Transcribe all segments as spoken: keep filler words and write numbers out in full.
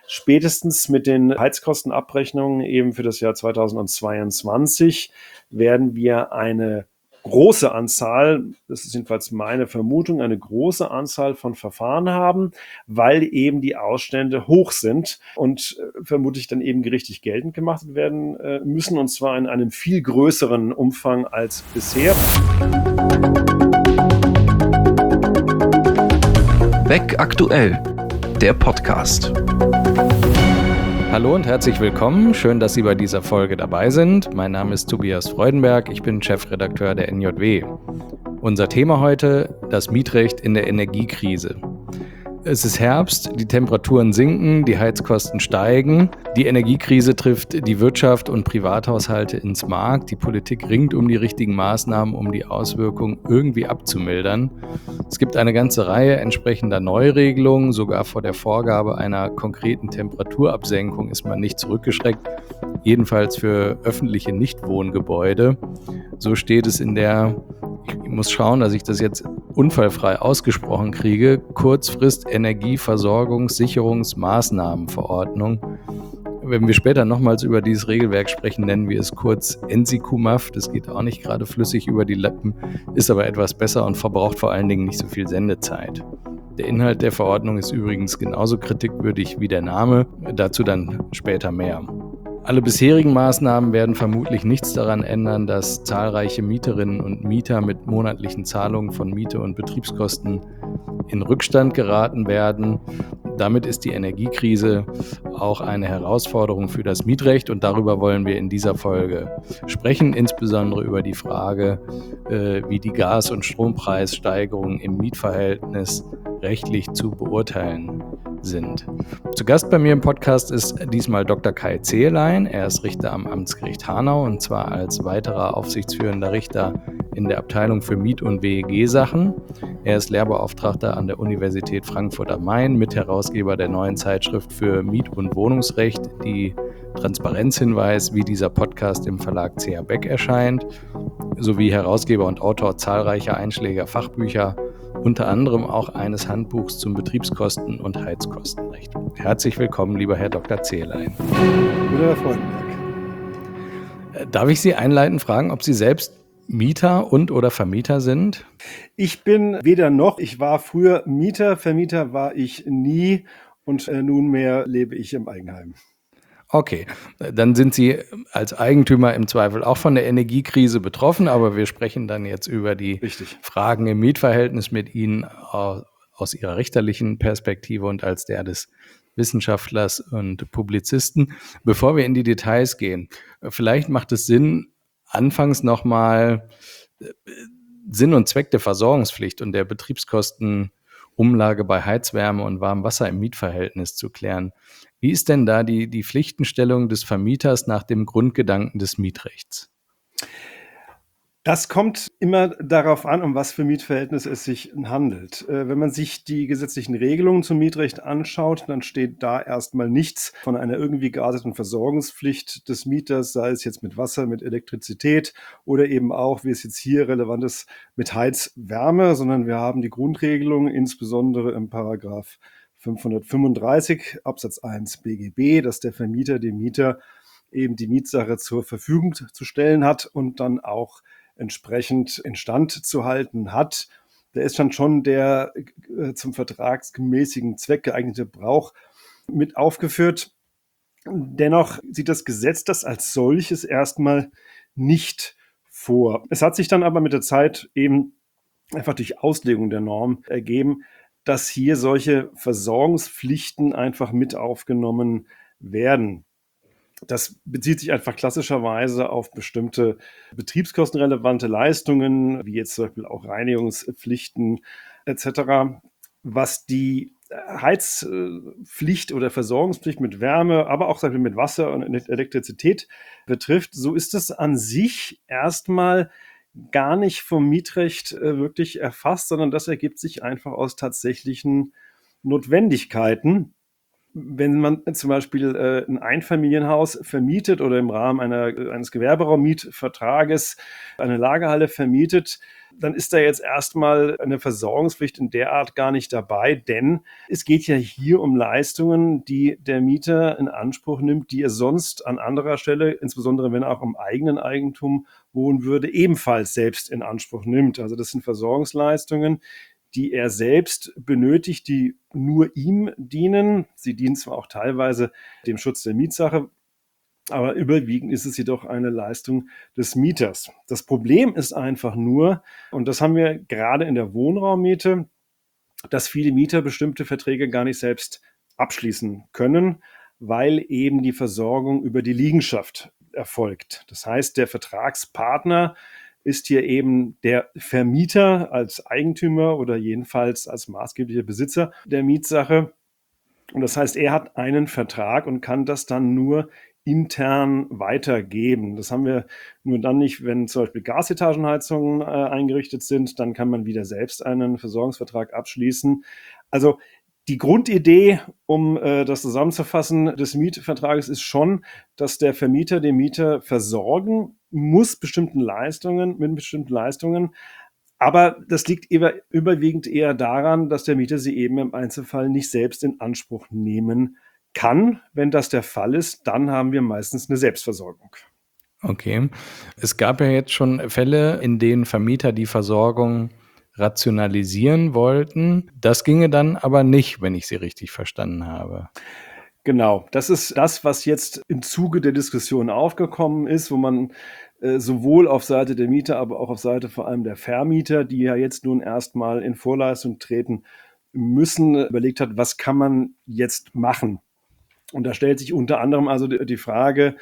Spätestens mit den Heizkostenabrechnungen eben für das Jahr zweitausendzweiundzwanzig werden wir eine große Anzahl, das ist jedenfalls meine Vermutung, eine große Anzahl von Verfahren haben, weil eben die Ausstände hoch sind und äh, vermutlich dann eben gerichtlich geltend gemacht werden äh, müssen, und zwar in einem viel größeren Umfang als bisher. Beck aktuell, der Podcast. Hallo und herzlich willkommen. Schön, dass Sie bei dieser Folge dabei sind. Mein Name ist Tobias Freudenberg. Ich bin Chefredakteur der N J W. Unser Thema heute: das Mietrecht in der Energiekrise. Es ist Herbst, die Temperaturen sinken, die Heizkosten steigen. Die Energiekrise trifft die Wirtschaft und Privathaushalte ins Mark. Die Politik ringt um die richtigen Maßnahmen, um die Auswirkungen irgendwie abzumildern. Es gibt eine ganze Reihe entsprechender Neuregelungen. Sogar vor der Vorgabe einer konkreten Temperaturabsenkung ist man nicht zurückgeschreckt. Jedenfalls für öffentliche Nichtwohngebäude. So steht es in der, ich muss schauen, dass ich das jetzt unfallfrei ausgesprochen kriege, Kurzfrist-Energieversorgungssicherungsmaßnahmenverordnung. Wenn wir später nochmals über dieses Regelwerk sprechen, nennen wir es kurz ENSICUMAF. Das geht auch nicht gerade flüssig über die Lippen, ist aber etwas besser und verbraucht vor allen Dingen nicht so viel Sendezeit. Der Inhalt der Verordnung ist übrigens genauso kritikwürdig wie der Name, dazu dann später mehr. Alle bisherigen Maßnahmen werden vermutlich nichts daran ändern, dass zahlreiche Mieterinnen und Mieter mit monatlichen Zahlungen von Miete und Betriebskosten in Rückstand geraten werden. Damit ist die Energiekrise auch eine Herausforderung für das Mietrecht, und darüber wollen wir in dieser Folge sprechen, insbesondere über die Frage, wie die Gas- und Strompreissteigerungen im Mietverhältnis rechtlich zu beurteilen sind. Zu Gast bei mir im Podcast ist diesmal Doktor Kai Zehelein. Er ist Richter am Amtsgericht Hanau, und zwar als weiterer aufsichtsführender Richter in der Abteilung für Miet- und W E G-Sachen. Er ist Lehrbeauftragter an der Universität Frankfurt am Main, Mitherausgeber der neuen Zeitschrift für Miet- und Wohnungsrecht, die Transparenzhinweis, wie dieser Podcast im Verlag C H Beck erscheint, sowie Herausgeber und Autor zahlreicher einschlägiger Fachbücher, unter anderem auch eines Handbuchs zum Betriebskosten- und Heizkostenrecht. Herzlich willkommen, lieber Herr Doktor Zehelein. Guten Herr Freudenberg. Darf ich Sie einleitend fragen, ob Sie selbst Mieter und oder Vermieter sind? Ich bin weder noch. Ich war früher Mieter, Vermieter war ich nie, und äh, nunmehr lebe ich im Eigenheim. Okay, dann sind Sie als Eigentümer im Zweifel auch von der Energiekrise betroffen, aber wir sprechen dann jetzt über die Richtig. Fragen im Mietverhältnis mit Ihnen aus Ihrer richterlichen Perspektive und als der des Wissenschaftlers und Publizisten. Bevor wir in die Details gehen, vielleicht macht es Sinn, anfangs nochmal Sinn und Zweck der Versorgungspflicht und der Betriebskostenumlage bei Heizwärme und Warmwasser im Mietverhältnis zu klären. Wie ist denn da die, die Pflichtenstellung des Vermieters nach dem Grundgedanken des Mietrechts? Das kommt immer darauf an, um was für Mietverhältnis es sich handelt. Wenn man sich die gesetzlichen Regelungen zum Mietrecht anschaut, dann steht da erstmal nichts von einer irgendwie gearteten Versorgungspflicht des Mieters, sei es jetzt mit Wasser, mit Elektrizität oder eben auch, wie es jetzt hier relevant ist, mit Heizwärme, sondern wir haben die Grundregelung insbesondere im Paragraph fünfhundertfünfunddreißig Absatz eins B G B, dass der Vermieter dem Mieter eben die Mietsache zur Verfügung zu stellen hat und dann auch entsprechend instand zu halten hat. Da ist dann schon der äh, zum vertragsgemäßigen Zweck geeignete Brauch mit aufgeführt. Dennoch sieht das Gesetz das als solches erstmal nicht vor. Es hat sich dann aber mit der Zeit eben einfach durch Auslegung der Norm ergeben, dass hier solche Versorgungspflichten einfach mit aufgenommen werden. Das bezieht sich einfach klassischerweise auf bestimmte betriebskostenrelevante Leistungen, wie jetzt zum Beispiel auch Reinigungspflichten et cetera. Was die Heizpflicht oder Versorgungspflicht mit Wärme, aber auch zum Beispiel mit Wasser und Elektrizität betrifft, so ist es an sich erstmal gar nicht vom Mietrecht wirklich erfasst, sondern das ergibt sich einfach aus tatsächlichen Notwendigkeiten. wenn man zum Beispiel äh, ein Einfamilienhaus vermietet oder im Rahmen einer, eines Gewerberaummietvertrages eine Lagerhalle vermietet, dann ist da jetzt erstmal eine Versorgungspflicht in der Art gar nicht dabei, denn es geht ja hier um Leistungen, die der Mieter in Anspruch nimmt, die er sonst an anderer Stelle, insbesondere wenn er auch im eigenen Eigentum wohnen würde, ebenfalls selbst in Anspruch nimmt. Also das sind Versorgungsleistungen, die er selbst benötigt, die nur ihm dienen. Sie dienen zwar auch teilweise dem Schutz der Mietsache, aber überwiegend ist es jedoch eine Leistung des Mieters. Das Problem ist einfach nur, und das haben wir gerade in der Wohnraummiete, dass viele Mieter bestimmte Verträge gar nicht selbst abschließen können, weil eben die Versorgung über die Liegenschaft erfolgt. Das heißt, der Vertragspartner ist hier eben der Vermieter als Eigentümer oder jedenfalls als maßgeblicher Besitzer der Mietsache. Und das heißt, er hat einen Vertrag und kann das dann nur intern weitergeben. Das haben wir nur dann nicht, wenn zum Beispiel Gasetagenheizungen äh, eingerichtet sind, dann kann man wieder selbst einen Versorgungsvertrag abschließen. Also die Grundidee, um äh, das zusammenzufassen, des Mietvertrages ist schon, dass der Vermieter den Mieter versorgen muss, bestimmten Leistungen, mit bestimmten Leistungen. Aber das liegt eher, überwiegend eher daran, dass der Mieter sie eben im Einzelfall nicht selbst in Anspruch nehmen kann. Wenn das der Fall ist, dann haben wir meistens eine Selbstversorgung. Okay. Es gab ja jetzt schon Fälle, in denen Vermieter die Versorgung rationalisieren wollten. Das ginge dann aber nicht, wenn ich Sie richtig verstanden habe. Genau, das ist das, was jetzt im Zuge der Diskussion aufgekommen ist, wo man äh, sowohl auf Seite der Mieter, aber auch auf Seite vor allem der Vermieter, die ja jetzt nun erstmal in Vorleistung treten müssen, überlegt hat, was kann man jetzt machen? Und da stellt sich unter anderem also die, die Frage,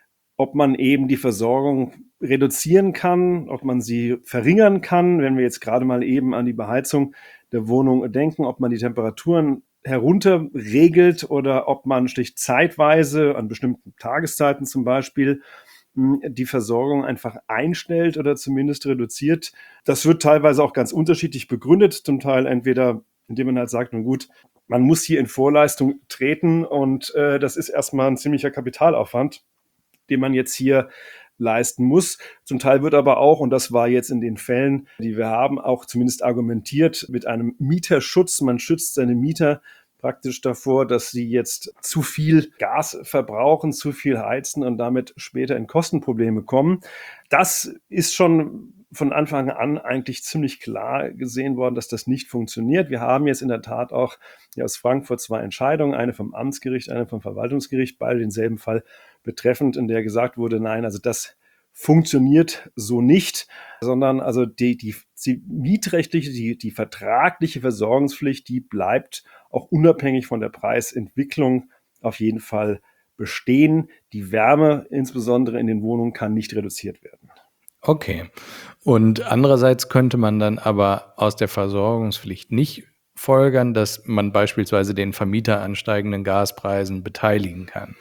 ob man eben die Versorgung reduzieren kann, ob man sie verringern kann, wenn wir jetzt gerade mal eben an die Beheizung der Wohnung denken, ob man die Temperaturen herunterregelt oder ob man schlicht zeitweise an bestimmten Tageszeiten zum Beispiel die Versorgung einfach einstellt oder zumindest reduziert. Das wird teilweise auch ganz unterschiedlich begründet, zum Teil entweder indem man halt sagt, nun gut, man muss hier in Vorleistung treten und äh, das ist erstmal ein ziemlicher Kapitalaufwand, den man jetzt hier leisten muss. Zum Teil wird aber auch, und das war jetzt in den Fällen, die wir haben, auch zumindest argumentiert mit einem Mieterschutz. Man schützt seine Mieter praktisch davor, dass sie jetzt zu viel Gas verbrauchen, zu viel heizen und damit später in Kostenprobleme kommen. Das ist schon von Anfang an eigentlich ziemlich klar gesehen worden, dass das nicht funktioniert. Wir haben jetzt in der Tat auch ja, aus Frankfurt zwei Entscheidungen, eine vom Amtsgericht, eine vom Verwaltungsgericht, beide denselben Fall betreffend, in der gesagt wurde, nein, also das funktioniert so nicht, sondern also die, die, die mietrechtliche, die, die vertragliche Versorgungspflicht, die bleibt auch unabhängig von der Preisentwicklung auf jeden Fall bestehen. Die Wärme insbesondere in den Wohnungen kann nicht reduziert werden. Okay. Und andererseits könnte man dann aber aus der Versorgungspflicht nicht folgern, dass man beispielsweise den Vermieter an steigenden Gaspreisen beteiligen kann.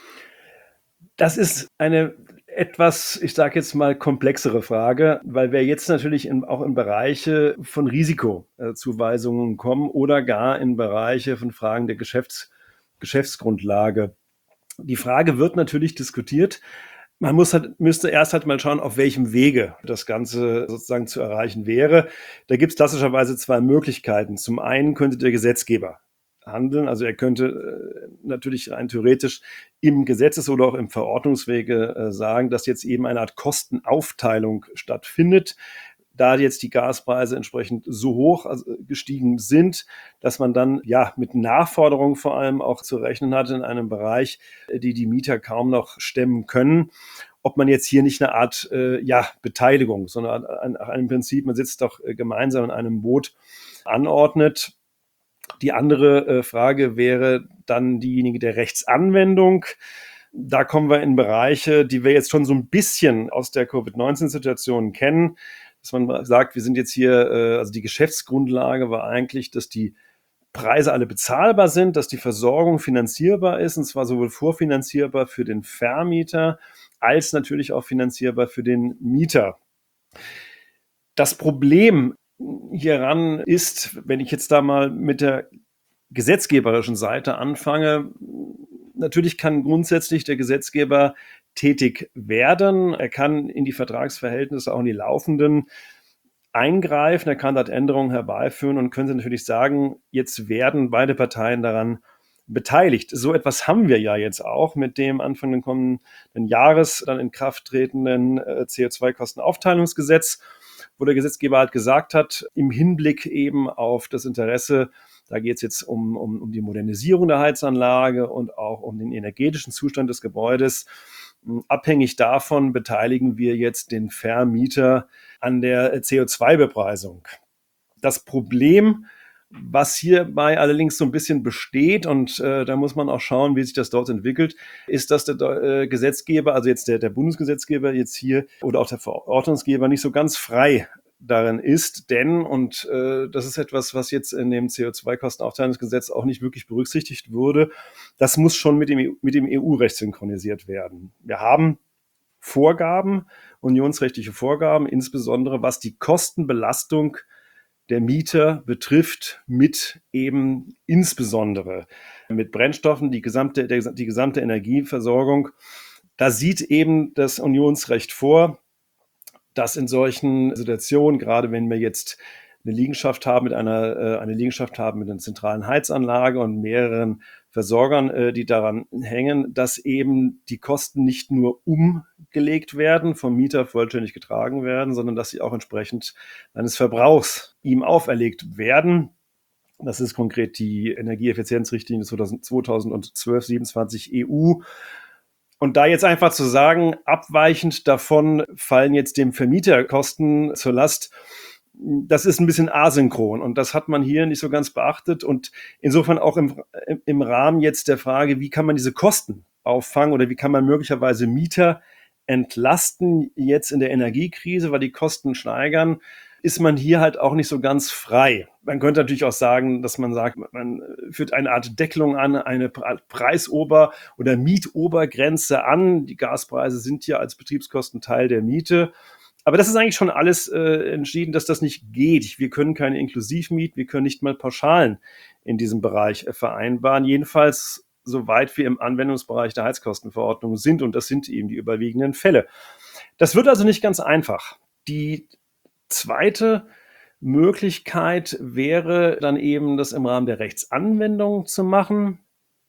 Das ist eine etwas, ich sage jetzt mal, komplexere Frage, weil wir jetzt natürlich in, auch in Bereiche von Risikozuweisungen kommen oder gar in Bereiche von Fragen der Geschäfts, Geschäftsgrundlage. Die Frage wird natürlich diskutiert. Man muss halt, müsste erst halt mal schauen, auf welchem Wege das Ganze sozusagen zu erreichen wäre. Da gibt es klassischerweise zwei Möglichkeiten. Zum einen könnte der Gesetzgeber handeln. Also er könnte äh, natürlich rein theoretisch im Gesetzes- oder auch im Verordnungswege äh, sagen, dass jetzt eben eine Art Kostenaufteilung stattfindet. Da jetzt die Gaspreise entsprechend so hoch also, gestiegen sind, dass man dann ja mit Nachforderungen vor allem auch zu rechnen hat in einem Bereich, die die Mieter kaum noch stemmen können. Ob man jetzt hier nicht eine Art äh, ja, Beteiligung, sondern ein, ein Prinzip, man sitzt doch äh, gemeinsam in einem Boot, anordnet. Die andere äh, Frage wäre dann diejenige der Rechtsanwendung. Da kommen wir in Bereiche, die wir jetzt schon so ein bisschen aus der Covid neunzehn Situation kennen, dass man sagt, wir sind jetzt hier, äh, also die Geschäftsgrundlage war eigentlich, dass die Preise alle bezahlbar sind, dass die Versorgung finanzierbar ist, und zwar sowohl vorfinanzierbar für den Vermieter als natürlich auch finanzierbar für den Mieter. Das Problem hieran ist, wenn ich jetzt da mal mit der gesetzgeberischen Seite anfange, natürlich kann grundsätzlich der Gesetzgeber tätig werden. Er kann in die Vertragsverhältnisse, auch in die laufenden, eingreifen. Er kann dort Änderungen herbeiführen und können Sie natürlich sagen, jetzt werden beide Parteien daran beteiligt. So etwas haben wir ja jetzt auch mit dem Anfang des kommenden Jahres dann in Kraft tretenden C O zwei Kostenaufteilungsgesetz, wo der Gesetzgeber halt gesagt hat, im Hinblick eben auf das Interesse, da geht es jetzt um, um, um die Modernisierung der Heizanlage und auch um den energetischen Zustand des Gebäudes. Abhängig davon beteiligen wir jetzt den Vermieter an der C O zwei Bepreisung. Das Problem, was hierbei allerdings so ein bisschen besteht, und äh, da muss man auch schauen, wie sich das dort entwickelt, ist, dass der äh, Gesetzgeber, also jetzt der, der Bundesgesetzgeber jetzt hier oder auch der Verordnungsgeber nicht so ganz frei darin ist, denn, und äh, das ist etwas, was jetzt in dem C O zwei Kostenaufteilungsgesetz auch nicht wirklich berücksichtigt wurde, das muss schon mit dem, mit dem E U-Recht synchronisiert werden. Wir haben Vorgaben, unionsrechtliche Vorgaben, insbesondere was die Kostenbelastung der Mieter betrifft, mit eben insbesondere mit Brennstoffen, die gesamte, der, die gesamte Energieversorgung. Da sieht eben das Unionsrecht vor, dass in solchen Situationen, gerade wenn wir jetzt eine Liegenschaft haben mit einer, äh, eine Liegenschaft haben mit einer zentralen Heizanlage und mehreren Versorgern, äh, die daran hängen, dass eben die Kosten nicht nur umgelegt werden, vom Mieter vollständig getragen werden, sondern dass sie auch entsprechend eines Verbrauchs ihm auferlegt werden. Das ist konkret die Energieeffizienzrichtlinie zweitausendzwölf siebenundzwanzig E U. Und da jetzt einfach zu sagen, abweichend davon fallen jetzt dem Vermieter Kosten zur Last, das ist ein bisschen asynchron und das hat man hier nicht so ganz beachtet und insofern auch im, im Rahmen jetzt der Frage, wie kann man diese Kosten auffangen oder wie kann man möglicherweise Mieter entlasten jetzt in der Energiekrise, weil die Kosten steigern, ist man hier halt auch nicht so ganz frei. Man könnte natürlich auch sagen, dass man sagt, man führt eine Art Deckelung an, eine Preisober- oder Mietobergrenze an. Die Gaspreise sind ja als Betriebskosten Teil der Miete. Aber das ist eigentlich schon alles äh, entschieden, dass das nicht geht. Wir können keine Inklusivmiet, wir können nicht mal Pauschalen in diesem Bereich äh, vereinbaren. Jedenfalls soweit wir im Anwendungsbereich der Heizkostenverordnung sind. Und das sind eben die überwiegenden Fälle. Das wird also nicht ganz einfach. Die zweite Möglichkeit wäre dann eben, das im Rahmen der Rechtsanwendung zu machen.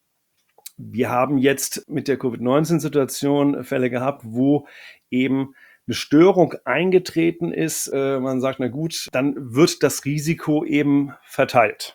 Wir haben jetzt mit der Covid neunzehn Situation Fälle gehabt, wo eben eine Störung eingetreten ist. Äh, man sagt, na gut, dann wird das Risiko eben verteilt,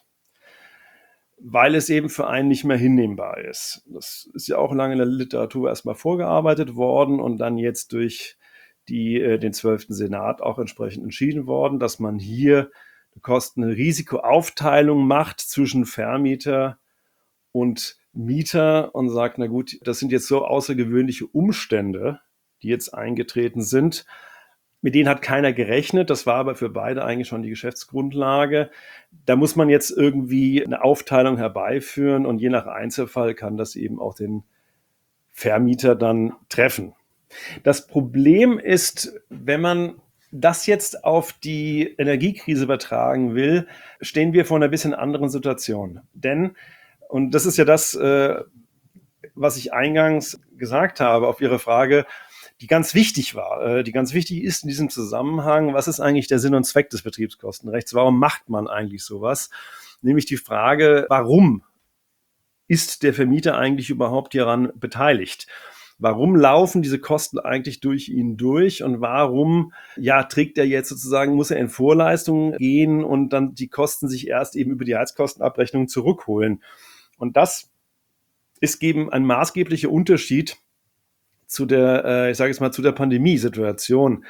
weil es eben für einen nicht mehr hinnehmbar ist. Das ist ja auch lange in der Literatur erstmal vorgearbeitet worden und dann jetzt durch die, äh, den zwölften Senat auch entsprechend entschieden worden, dass man hier eine Kosten-Risikoaufteilung macht zwischen Vermieter und Mieter und sagt, na gut, das sind jetzt so außergewöhnliche Umstände, die jetzt eingetreten sind. Mit denen hat keiner gerechnet. Das war aber für beide eigentlich schon die Geschäftsgrundlage. Da muss man jetzt irgendwie eine Aufteilung herbeiführen und je nach Einzelfall kann das eben auch den Vermieter dann treffen. Das Problem ist, wenn man das jetzt auf die Energiekrise übertragen will, stehen wir vor einer bisschen anderen Situation. Denn, und das ist ja das, äh, was ich eingangs gesagt habe auf Ihre Frage, die ganz wichtig war, äh, die ganz wichtig ist in diesem Zusammenhang, was ist eigentlich der Sinn und Zweck des Betriebskostenrechts? Warum macht man eigentlich sowas? Nämlich die Frage, warum ist der Vermieter eigentlich überhaupt hieran beteiligt? Warum laufen diese Kosten eigentlich durch ihn durch und warum ja, trägt er jetzt sozusagen, muss er in Vorleistungen gehen und dann die Kosten sich erst eben über die Heizkostenabrechnung zurückholen? Und das ist eben ein maßgeblicher Unterschied zu der, äh, ich sage jetzt mal, zu der Pandemiesituation.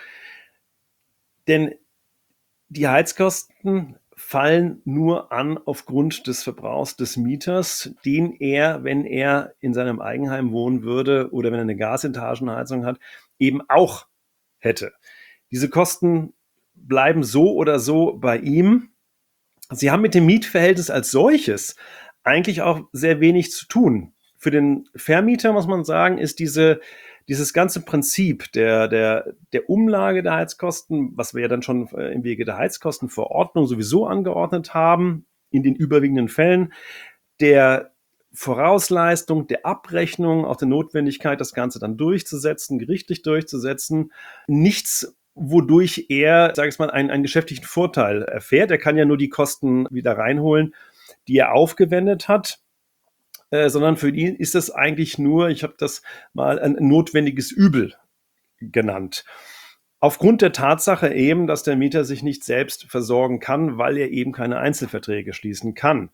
Denn die Heizkosten fallen nur an aufgrund des Verbrauchs des Mieters, den er, wenn er in seinem Eigenheim wohnen würde oder wenn er eine Gasetagenheizung hat, eben auch hätte. Diese Kosten bleiben so oder so bei ihm. Sie haben mit dem Mietverhältnis als solches eigentlich auch sehr wenig zu tun. Für den Vermieter, muss man sagen, ist diese Dieses ganze Prinzip der, der, der Umlage der Heizkosten, was wir ja dann schon im Wege der Heizkostenverordnung sowieso angeordnet haben, in den überwiegenden Fällen der Vorausleistung, der Abrechnung, auch der Notwendigkeit, das Ganze dann durchzusetzen, gerichtlich durchzusetzen. Nichts, wodurch er, sage ich mal, einen, einen geschäftlichen Vorteil erfährt. Er kann ja nur die Kosten wieder reinholen, die er aufgewendet hat. Äh, sondern für ihn ist das eigentlich nur, ich habe das mal ein notwendiges Übel genannt. Aufgrund der Tatsache eben, dass der Mieter sich nicht selbst versorgen kann, weil er eben keine Einzelverträge schließen kann.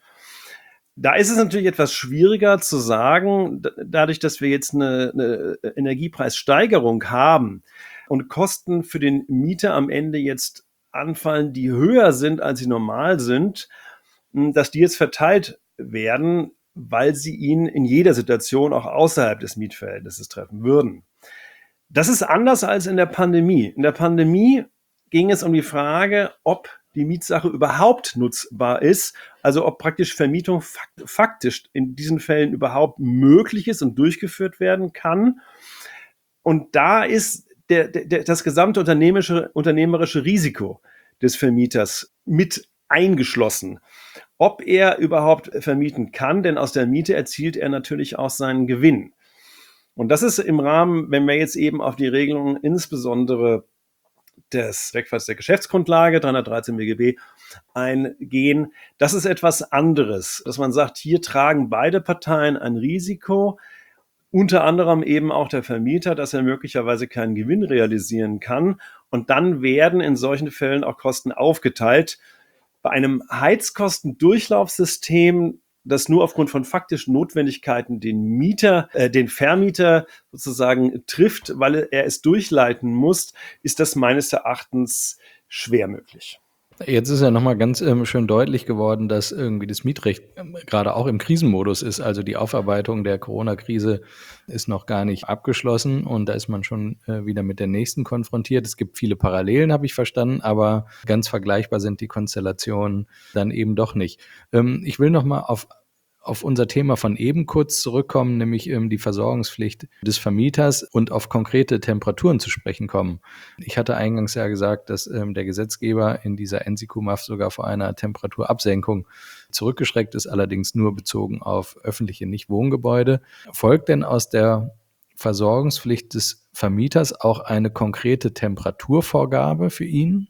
Da ist es natürlich etwas schwieriger zu sagen, dadurch, dass wir jetzt eine, eine Energiepreissteigerung haben und Kosten für den Mieter am Ende jetzt anfallen, die höher sind, als sie normal sind, dass die jetzt verteilt werden, weil sie ihn in jeder Situation auch außerhalb des Mietverhältnisses treffen würden. Das ist anders als in der Pandemie. In der Pandemie ging es um die Frage, ob die Mietsache überhaupt nutzbar ist, also ob praktisch Vermietung faktisch in diesen Fällen überhaupt möglich ist und durchgeführt werden kann. Und da ist der, der, das gesamte unternehmerische, unternehmerische Risiko des Vermieters mit eingeschlossen. Ob er überhaupt vermieten kann, denn aus der Miete erzielt er natürlich auch seinen Gewinn. Und das ist im Rahmen, wenn wir jetzt eben auf die Regelungen insbesondere des Wegfalls der Geschäftsgrundlage, dreihundertdreizehn BGB, eingehen, das ist etwas anderes, dass man sagt, hier tragen beide Parteien ein Risiko, unter anderem eben auch der Vermieter, dass er möglicherweise keinen Gewinn realisieren kann. Und dann werden in solchen Fällen auch Kosten aufgeteilt. Bei einem Heizkostendurchlaufsystem, das nur aufgrund von faktischen Notwendigkeiten den Mieter, äh, den Vermieter sozusagen trifft, weil er es durchleiten muss, ist das meines Erachtens schwer möglich. Jetzt ist ja nochmal ganz ähm, schön deutlich geworden, dass irgendwie das Mietrecht ähm, gerade auch im Krisenmodus ist. Also die Aufarbeitung der Corona-Krise ist noch gar nicht abgeschlossen und da ist man schon äh, wieder mit der nächsten konfrontiert. Es gibt viele Parallelen, habe ich verstanden, aber ganz vergleichbar sind die Konstellationen dann eben doch nicht. Ähm, ich will nochmal auf auf unser Thema von eben kurz zurückkommen, nämlich ähm, die Versorgungspflicht des Vermieters und auf konkrete Temperaturen zu sprechen kommen. Ich hatte eingangs ja gesagt, dass ähm, der Gesetzgeber in dieser N C Q M A F sogar vor einer Temperaturabsenkung zurückgeschreckt ist, allerdings nur bezogen auf öffentliche Nichtwohngebäude. Folgt denn aus der Versorgungspflicht des Vermieters auch eine konkrete Temperaturvorgabe für ihn?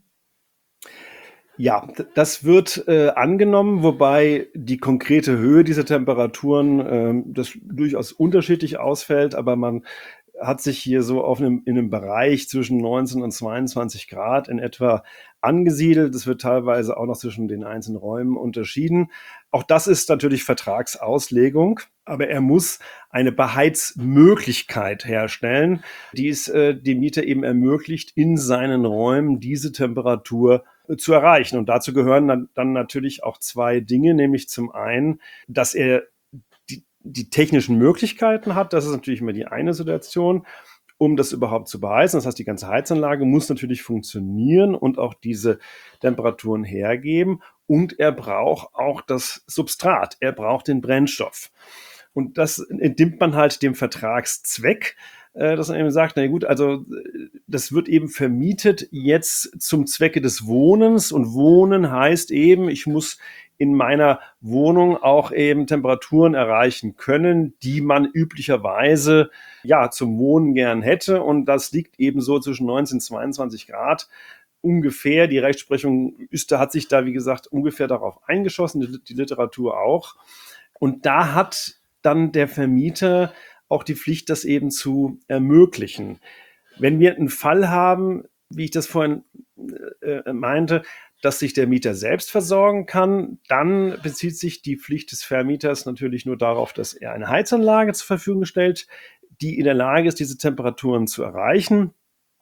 Ja, das wird äh, angenommen, wobei die konkrete Höhe dieser Temperaturen äh, das durchaus unterschiedlich ausfällt, aber man hat sich hier so auf einem, in einem Bereich zwischen neunzehn und zweiundzwanzig Grad in etwa angesiedelt. Das wird teilweise auch noch zwischen den einzelnen Räumen unterschieden. Auch das ist natürlich Vertragsauslegung, aber er muss eine Beheizmöglichkeit herstellen, die es äh, dem Mieter eben ermöglicht, in seinen Räumen diese Temperatur äh, zu erreichen. Und dazu gehören dann, dann natürlich auch zwei Dinge, nämlich zum einen, dass er die, die technischen Möglichkeiten hat. Das ist natürlich immer die eine Situation, um das überhaupt zu beheizen. Das heißt, die ganze Heizanlage muss natürlich funktionieren und auch diese Temperaturen hergeben. Und er braucht auch das Substrat. Er braucht den Brennstoff. Und das entnimmt man halt dem Vertragszweck, äh, dass man eben sagt, na gut, also das wird eben vermietet jetzt zum Zwecke des Wohnens. Und Wohnen heißt eben, ich muss in meiner Wohnung auch eben Temperaturen erreichen können, die man üblicherweise ja zum Wohnen gern hätte. Und das liegt eben so zwischen neunzehn und zweiundzwanzig Grad ungefähr. Die Rechtsprechung ist, da hat sich da, wie gesagt, ungefähr darauf eingeschossen, die, die Literatur auch. Und da hat dann der Vermieter auch die Pflicht, das eben zu ermöglichen. Wenn wir einen Fall haben, wie ich das vorhin äh, meinte, dass sich der Mieter selbst versorgen kann, dann bezieht sich die Pflicht des Vermieters natürlich nur darauf, dass er eine Heizanlage zur Verfügung stellt, die in der Lage ist, diese Temperaturen zu erreichen.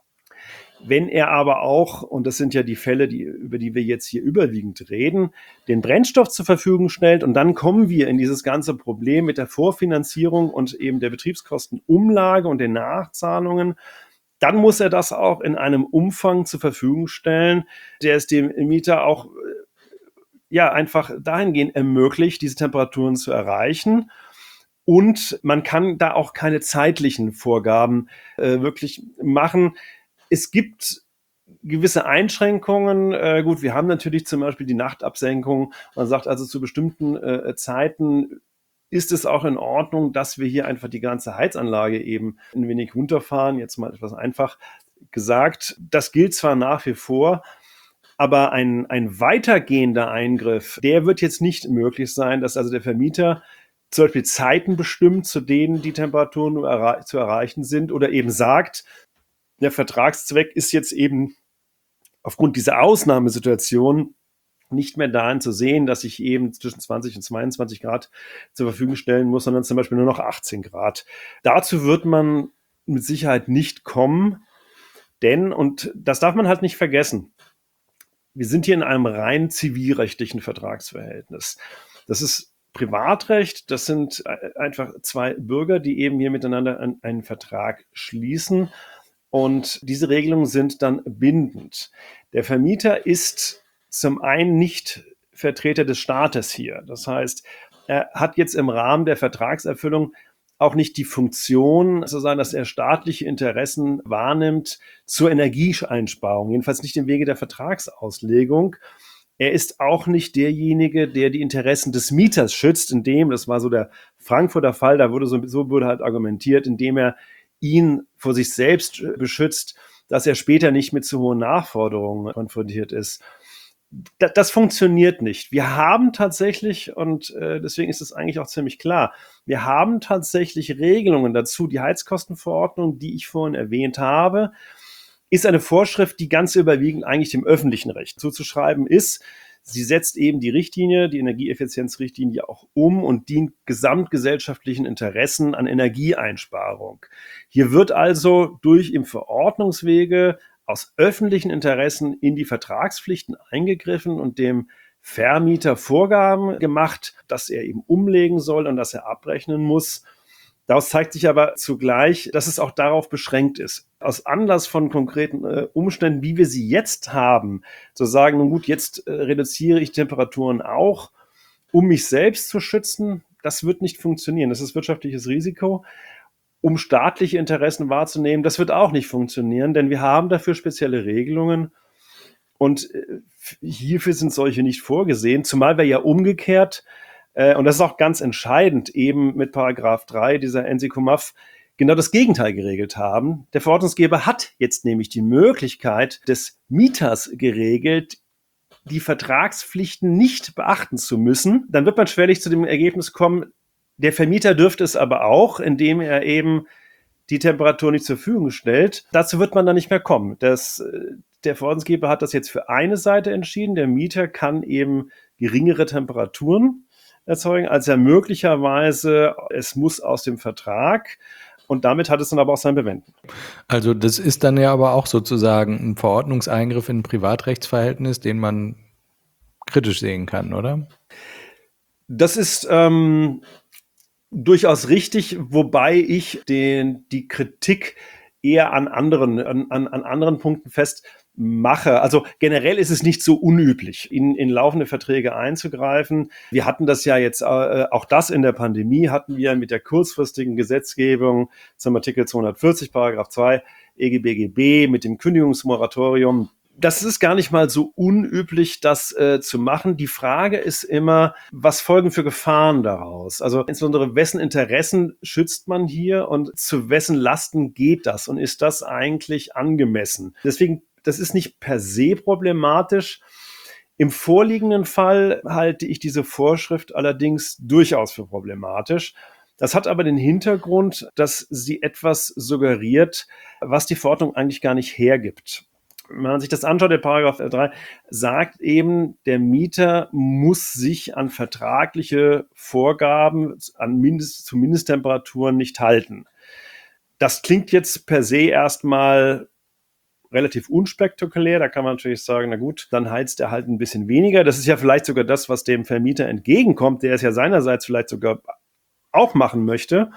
Wenn er aber auch, und das sind ja die Fälle, die, über die wir jetzt hier überwiegend reden, den Brennstoff zur Verfügung stellt, und dann kommen wir in dieses ganze Problem mit der Vorfinanzierung und eben der Betriebskostenumlage und den Nachzahlungen, dann muss er das auch in einem Umfang zur Verfügung stellen, der es dem Mieter auch ja einfach dahingehend ermöglicht, diese Temperaturen zu erreichen. Und man kann da auch keine zeitlichen Vorgaben äh, wirklich machen. Es gibt gewisse Einschränkungen. Äh, gut, wir haben natürlich zum Beispiel die Nachtabsenkung. Man sagt also, zu bestimmten äh, Zeiten ist es auch in Ordnung, dass wir hier einfach die ganze Heizanlage eben ein wenig runterfahren. Jetzt mal etwas einfach gesagt. Das gilt zwar nach wie vor, aber ein, ein weitergehender Eingriff, der wird jetzt nicht möglich sein, dass also der Vermieter zum Beispiel Zeiten bestimmt, zu denen die Temperaturen nur erre- zu erreichen sind, oder eben sagt, der Vertragszweck ist jetzt eben aufgrund dieser Ausnahmesituation nicht mehr darin zu sehen, dass ich eben zwischen zwanzig und zweiundzwanzig Grad zur Verfügung stellen muss, sondern zum Beispiel nur noch achtzehn Grad. Dazu wird man mit Sicherheit nicht kommen, denn, und das darf man halt nicht vergessen, wir sind hier in einem rein zivilrechtlichen Vertragsverhältnis. Das ist Privatrecht, das sind einfach zwei Bürger, die eben hier miteinander einen Vertrag schließen, und diese Regelungen sind dann bindend. Der Vermieter ist zum einen nicht Vertreter des Staates hier. Das heißt, er hat jetzt im Rahmen der Vertragserfüllung auch nicht die Funktion, sozusagen, dass er staatliche Interessen wahrnimmt zur Energieeinsparung, jedenfalls nicht im Wege der Vertragsauslegung. Er ist auch nicht derjenige, der die Interessen des Mieters schützt, indem, das war so der Frankfurter Fall, da wurde so, so wurde halt argumentiert, indem er ihn vor sich selbst beschützt, dass er später nicht mit zu hohen Nachforderungen konfrontiert ist. Das, das funktioniert nicht. Wir haben tatsächlich, und äh, deswegen ist es eigentlich auch ziemlich klar, wir haben tatsächlich Regelungen dazu. Die Heizkostenverordnung, die ich vorhin erwähnt habe, ist eine Vorschrift, die ganz überwiegend eigentlich dem öffentlichen Recht zuzuschreiben ist. Sie setzt eben die Richtlinie, die Energieeffizienzrichtlinie auch um und dient gesamtgesellschaftlichen Interessen an Energieeinsparung. Hier wird also durch im Verordnungswege aus öffentlichen Interessen in die Vertragspflichten eingegriffen und dem Vermieter Vorgaben gemacht, dass er eben umlegen soll und dass er abrechnen muss. Daraus zeigt sich aber zugleich, dass es auch darauf beschränkt ist. Aus Anlass von konkreten äh, Umständen, wie wir sie jetzt haben, zu sagen, nun gut, jetzt äh, reduziere ich Temperaturen auch, um mich selbst zu schützen, das wird nicht funktionieren. Das ist wirtschaftliches Risiko. Um staatliche Interessen wahrzunehmen, das wird auch nicht funktionieren, denn wir haben dafür spezielle Regelungen und äh, hierfür sind solche nicht vorgesehen, zumal wir ja umgekehrt, und das ist auch ganz entscheidend, eben mit Paragraph drei dieser EnSiCoMaF genau das Gegenteil geregelt haben. Der Verordnungsgeber hat jetzt nämlich die Möglichkeit des Mieters geregelt, die Vertragspflichten nicht beachten zu müssen. Dann wird man schwerlich zu dem Ergebnis kommen, der Vermieter dürfte es aber auch, indem er eben die Temperatur nicht zur Verfügung stellt. Dazu wird man dann nicht mehr kommen. Das, der Verordnungsgeber hat das jetzt für eine Seite entschieden. Der Mieter kann eben geringere Temperaturen erzeugen, als er möglicherweise, es muss aus dem Vertrag, und damit hat es dann aber auch sein Bewenden. Also das ist dann ja aber auch sozusagen ein Verordnungseingriff in ein Privatrechtsverhältnis, den man kritisch sehen kann, oder? Das ist ähm, durchaus richtig, wobei ich den, die Kritik eher an anderen, an, an, an anderen Punkten festmache. Also generell ist es nicht so unüblich, in, in laufende Verträge einzugreifen. Wir hatten das ja jetzt, äh, auch das in der Pandemie hatten wir mit der kurzfristigen Gesetzgebung zum Artikel zweihundertvierzig, Paragraph zwei E G B G B mit dem Kündigungsmoratorium. Das ist gar nicht mal so unüblich, das äh, zu machen. Die Frage ist immer, was folgen für Gefahren daraus? Also insbesondere, wessen Interessen schützt man hier und zu wessen Lasten geht das? Und ist das eigentlich angemessen? Deswegen, das ist nicht per se problematisch. Im vorliegenden Fall halte ich diese Vorschrift allerdings durchaus für problematisch. Das hat aber den Hintergrund, dass sie etwas suggeriert, was die Verordnung eigentlich gar nicht hergibt. Wenn man sich das anschaut, der Paragraph drei sagt eben, der Mieter muss sich an vertragliche Vorgaben an Mindest, zu Mindesttemperaturen nicht halten. Das klingt jetzt per se erstmal relativ unspektakulär. Da kann man natürlich sagen, na gut, dann heizt er halt ein bisschen weniger. Das ist ja vielleicht sogar das, was dem Vermieter entgegenkommt, der es ja seinerseits vielleicht sogar auch machen möchte.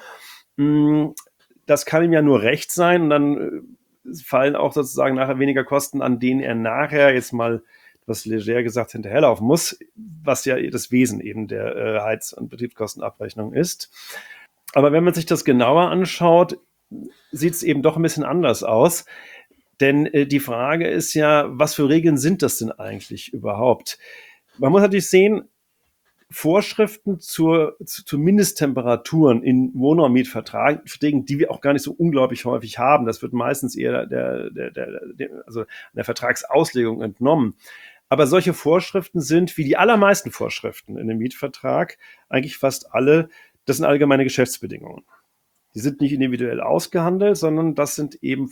Das kann ihm ja nur recht sein, und dann fallen auch sozusagen nachher weniger Kosten, an denen er nachher, jetzt mal etwas leger gesagt, hinterherlaufen muss, was ja das Wesen eben der äh, Heiz- und Betriebskostenabrechnung ist. Aber wenn man sich das genauer anschaut, sieht es eben doch ein bisschen anders aus. Denn äh, die Frage ist ja, was für Regeln sind das denn eigentlich überhaupt? Man muss natürlich sehen, Vorschriften zur, zu, zu Mindesttemperaturen in Wohnraummietverträgen, die wir auch gar nicht so unglaublich häufig haben. Das wird meistens eher der, der, der, der, also der Vertragsauslegung entnommen. Aber solche Vorschriften sind, wie die allermeisten Vorschriften in einem Mietvertrag, eigentlich fast alle, das sind allgemeine Geschäftsbedingungen. Die sind nicht individuell ausgehandelt, sondern das sind eben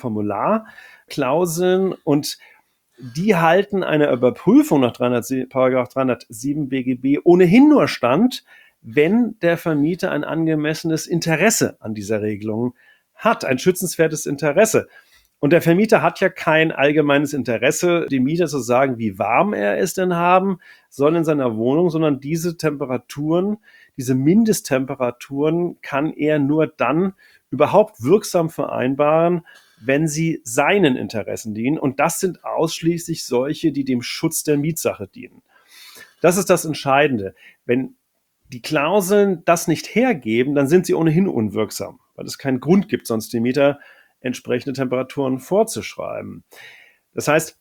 Formularklauseln und die halten einer Überprüfung nach Paragraph dreihundertsieben B G B ohnehin nur stand, wenn der Vermieter ein angemessenes Interesse an dieser Regelung hat, ein schützenswertes Interesse. Und der Vermieter hat ja kein allgemeines Interesse, dem Mieter zu sagen, wie warm er es denn haben soll in seiner Wohnung, sondern diese Temperaturen, diese Mindesttemperaturen kann er nur dann überhaupt wirksam vereinbaren, wenn sie seinen Interessen dienen. Und das sind ausschließlich solche, die dem Schutz der Mietsache dienen. Das ist das Entscheidende. Wenn die Klauseln das nicht hergeben, dann sind sie ohnehin unwirksam, weil es keinen Grund gibt, sonst dem Mieter entsprechende Temperaturen vorzuschreiben. Das heißt,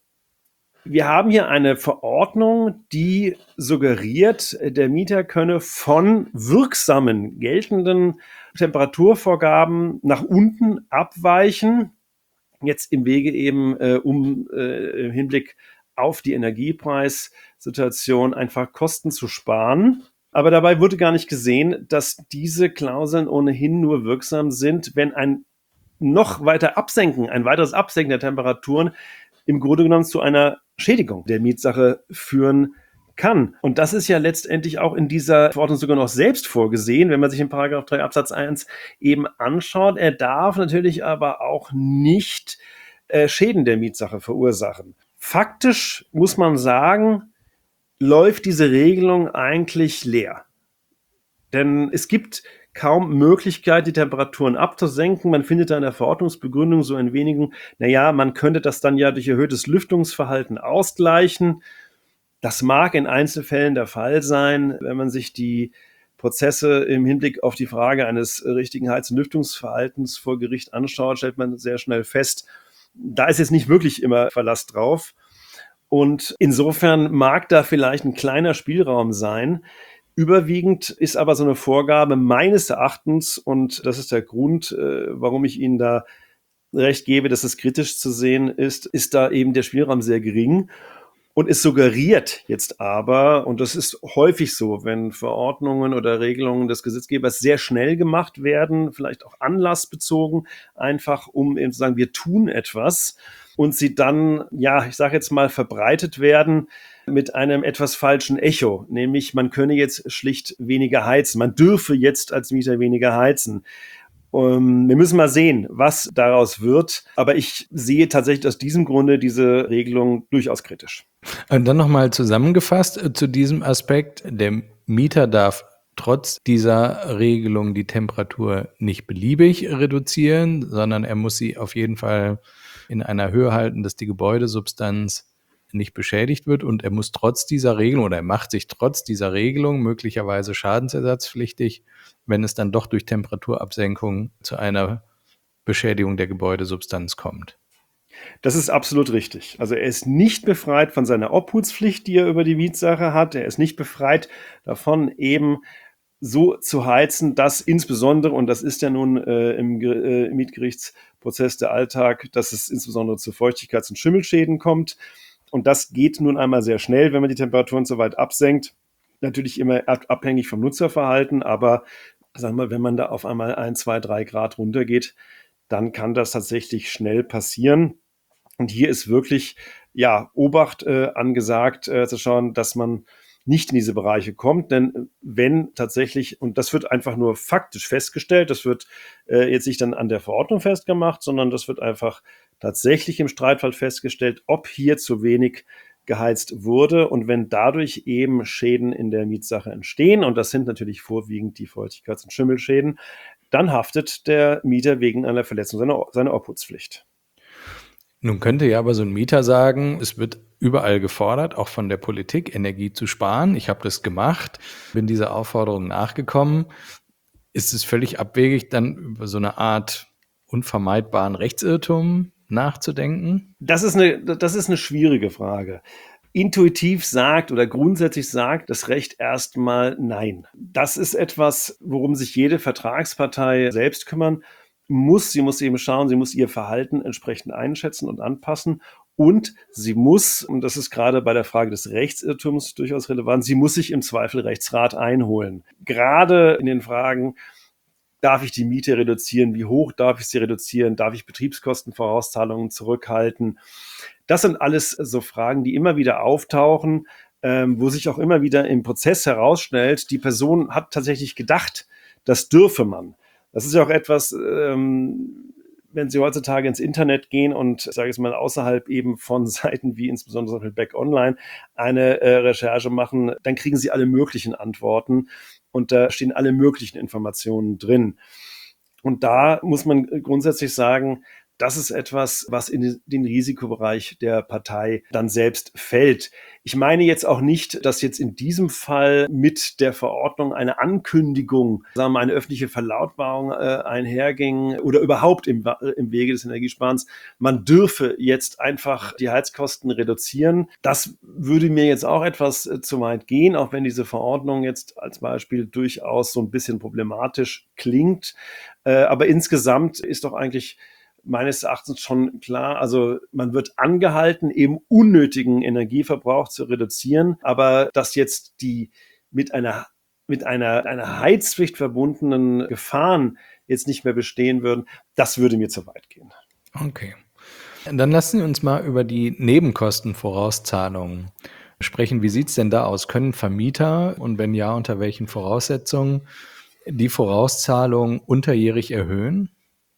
wir haben hier eine Verordnung, die suggeriert, der Mieter könne von wirksamen, geltenden Temperaturvorgaben nach unten abweichen, jetzt im Wege eben äh, um äh, im Hinblick auf die Energiepreissituation einfach Kosten zu sparen. Aber dabei wurde gar nicht gesehen, dass diese Klauseln ohnehin nur wirksam sind, wenn ein noch weiter Absenken, ein weiteres Absenken der Temperaturen im Grunde genommen zu einer Schädigung der Mietsache führen kann. Und das ist ja letztendlich auch in dieser Verordnung sogar noch selbst vorgesehen, wenn man sich in Paragraph drei Absatz eins eben anschaut. Er darf natürlich aber auch nicht äh, Schäden der Mietsache verursachen. Faktisch muss man sagen, läuft diese Regelung eigentlich leer. Denn es gibt kaum Möglichkeit, die Temperaturen abzusenken. Man findet da in der Verordnungsbegründung so ein wenigen, naja, man könnte das dann ja durch erhöhtes Lüftungsverhalten ausgleichen. Das mag in Einzelfällen der Fall sein, wenn man sich die Prozesse im Hinblick auf die Frage eines richtigen Heiz- und Lüftungsverhaltens vor Gericht anschaut, stellt man sehr schnell fest, da ist jetzt nicht wirklich immer Verlass drauf. Und insofern mag da vielleicht ein kleiner Spielraum sein. Überwiegend ist aber so eine Vorgabe meines Erachtens, und das ist der Grund, warum ich Ihnen da recht gebe, dass es kritisch zu sehen ist, ist da eben der Spielraum sehr gering. Und es suggeriert jetzt aber, und das ist häufig so, wenn Verordnungen oder Regelungen des Gesetzgebers sehr schnell gemacht werden, vielleicht auch anlassbezogen, einfach um eben zu sagen, wir tun etwas, und sie dann, ja, ich sage jetzt mal, verbreitet werden mit einem etwas falschen Echo, nämlich man könne jetzt schlicht weniger heizen, man dürfe jetzt als Mieter weniger heizen. Um, wir müssen mal sehen, was daraus wird, aber ich sehe tatsächlich aus diesem Grunde diese Regelung durchaus kritisch. Und dann nochmal zusammengefasst äh, zu diesem Aspekt, der Mieter darf trotz dieser Regelung die Temperatur nicht beliebig reduzieren, sondern er muss sie auf jeden Fall in einer Höhe halten, dass die Gebäudesubstanz nicht beschädigt wird, und er muss trotz dieser Regelung oder er macht sich trotz dieser Regelung möglicherweise schadensersatzpflichtig, wenn es dann doch durch Temperaturabsenkung zu einer Beschädigung der Gebäudesubstanz kommt. Das ist absolut richtig. Also er ist nicht befreit von seiner Obhutspflicht, die er über die Mietsache hat. Er ist nicht befreit davon, eben so zu heizen, dass insbesondere, und das ist ja nun äh, im äh, Mietgerichtsprozess der Alltag, dass es insbesondere zu Feuchtigkeits- und Schimmelschäden kommt. Und das geht nun einmal sehr schnell, wenn man die Temperaturen so weit absenkt. Natürlich immer abhängig vom Nutzerverhalten, aber sagen wir, wenn man da auf einmal ein, zwei, drei Grad runtergeht, dann kann das tatsächlich schnell passieren. Und hier ist wirklich, ja, Obacht äh, angesagt, äh, zu schauen, dass man nicht in diese Bereiche kommt, denn wenn tatsächlich, und das wird einfach nur faktisch festgestellt, das wird äh, jetzt nicht dann an der Verordnung festgemacht, sondern das wird einfach tatsächlich im Streitfall festgestellt, ob hier zu wenig geheizt wurde, und wenn dadurch eben Schäden in der Mietsache entstehen, und das sind natürlich vorwiegend die Feuchtigkeits- und Schimmelschäden, dann haftet der Mieter wegen einer Verletzung seiner, seiner Obhutspflicht. Nun könnte ja aber so ein Mieter sagen, es wird überall gefordert, auch von der Politik, Energie zu sparen. Ich habe das gemacht, bin dieser Aufforderung nachgekommen. Ist es völlig abwegig, dann über so eine Art unvermeidbaren Rechtsirrtum nachzudenken? Das ist eine, das ist eine schwierige Frage. Intuitiv sagt oder grundsätzlich sagt das Recht erstmal nein. Das ist etwas, worum sich jede Vertragspartei selbst kümmern muss. Sie muss eben schauen, sie muss ihr Verhalten entsprechend einschätzen und anpassen. Und sie muss, und das ist gerade bei der Frage des Rechtsirrtums durchaus relevant, sie muss sich im Zweifel Rechtsrat einholen. Gerade in den Fragen, darf ich die Miete reduzieren? Wie hoch darf ich sie reduzieren? Darf ich Betriebskostenvorauszahlungen zurückhalten? Das sind alles so Fragen, die immer wieder auftauchen, ähm, wo sich auch immer wieder im Prozess herausstellt, die Person hat tatsächlich gedacht, das dürfe man. Das ist ja auch etwas, ähm, wenn Sie heutzutage ins Internet gehen und, sage ich mal, außerhalb eben von Seiten wie insbesondere Back Online eine äh, Recherche machen, dann kriegen Sie alle möglichen Antworten und da stehen alle möglichen Informationen drin. Und da muss man grundsätzlich sagen, das ist etwas, was in den Risikobereich der Partei dann selbst fällt. Ich meine jetzt auch nicht, dass jetzt in diesem Fall mit der Verordnung eine Ankündigung, sagen wir mal, eine öffentliche Verlautbarung äh, einherging oder überhaupt im, im Wege des Energiesparens. Man dürfe jetzt einfach die Heizkosten reduzieren. Das würde mir jetzt auch etwas äh, zu weit gehen, auch wenn diese Verordnung jetzt als Beispiel durchaus so ein bisschen problematisch klingt. Äh, aber insgesamt ist doch eigentlich meines Erachtens schon klar, also man wird angehalten, eben unnötigen Energieverbrauch zu reduzieren, aber dass jetzt die mit einer, mit einer, einer Heizpflicht verbundenen Gefahren jetzt nicht mehr bestehen würden, das würde mir zu weit gehen. Okay. Dann lassen Sie uns mal über die Nebenkostenvorauszahlungen sprechen. Wie sieht es denn da aus? Können Vermieter und wenn ja, unter welchen Voraussetzungen die Vorauszahlung unterjährig erhöhen?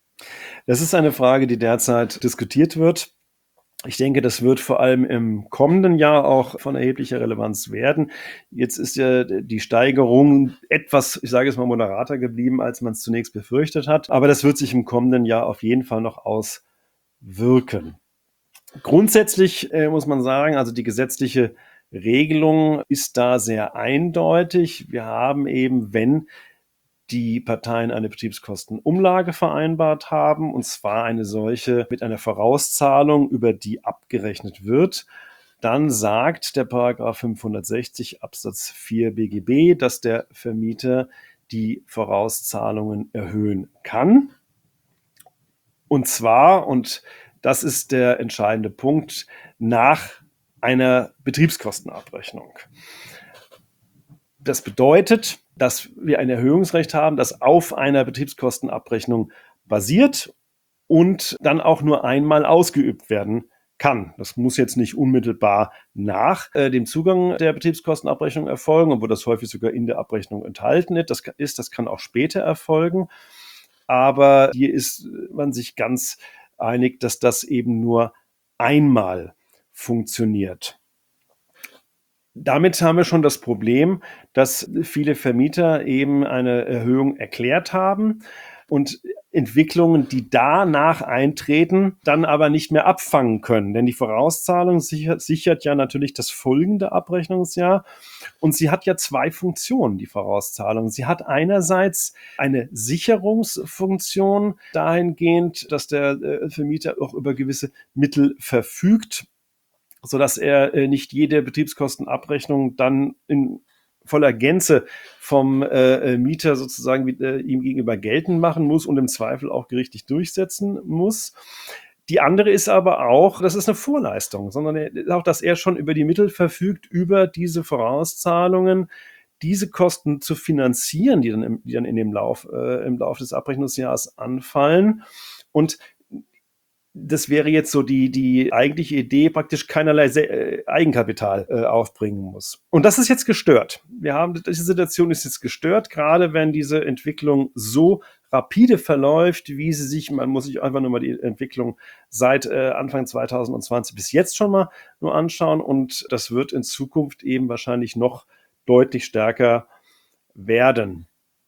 Das ist eine Frage, die derzeit diskutiert wird. Ich denke, das wird vor allem im kommenden Jahr auch von erheblicher Relevanz werden. Jetzt ist ja die Steigerung etwas, ich sage es mal, moderater geblieben, als man es zunächst befürchtet hat. Aber das wird sich im kommenden Jahr auf jeden Fall noch auswirken. Grundsätzlich äh, muss man sagen, also die gesetzliche Regelung ist da sehr eindeutig. Wir haben eben, wenn die Parteien eine Betriebskostenumlage vereinbart haben, und zwar eine solche mit einer Vorauszahlung, über die abgerechnet wird, dann sagt der Paragraph fünfhundertsechzig Absatz vier B G B, dass der Vermieter die Vorauszahlungen erhöhen kann. Und zwar, und das ist der entscheidende Punkt, nach einer Betriebskostenabrechnung. Das bedeutet, dass wir ein Erhöhungsrecht haben, das auf einer Betriebskostenabrechnung basiert und dann auch nur einmal ausgeübt werden kann. Das muss jetzt nicht unmittelbar nach äh, dem Zugang der Betriebskostenabrechnung erfolgen, obwohl das häufig sogar in der Abrechnung enthalten ist. Das, ist, das kann auch später erfolgen. Aber hier ist man sich ganz einig, dass das eben nur einmal funktioniert. Damit haben wir schon das Problem, dass viele Vermieter eben eine Erhöhung erklärt haben und Entwicklungen, die danach eintreten, dann aber nicht mehr abfangen können. Denn die Vorauszahlung sichert, sichert ja natürlich das folgende Abrechnungsjahr. Und sie hat ja zwei Funktionen, die Vorauszahlung. Sie hat einerseits eine Sicherungsfunktion dahingehend, dass der Vermieter auch über gewisse Mittel verfügt, sodass er äh, nicht jede Betriebskostenabrechnung dann in voller Gänze vom äh, Mieter sozusagen äh, ihm gegenüber geltend machen muss und im Zweifel auch gerichtlich durchsetzen muss. Die andere ist aber auch, das ist eine Vorleistung, sondern auch, dass er schon über die Mittel verfügt, über diese Vorauszahlungen diese Kosten zu finanzieren, die dann, im, die dann in dem Lauf, äh, im Lauf des Abrechnungsjahres anfallen. Und das wäre jetzt so die, die eigentliche Idee, praktisch keinerlei Se- Eigenkapital äh, aufbringen muss. Und das ist jetzt gestört. Wir haben, diese Situation ist jetzt gestört, gerade wenn diese Entwicklung so rapide verläuft, wie sie sich, man muss sich einfach nur mal die Entwicklung seit äh, Anfang zwanzig zwanzig bis jetzt schon mal nur anschauen. Und das wird in Zukunft eben wahrscheinlich noch deutlich stärker werden.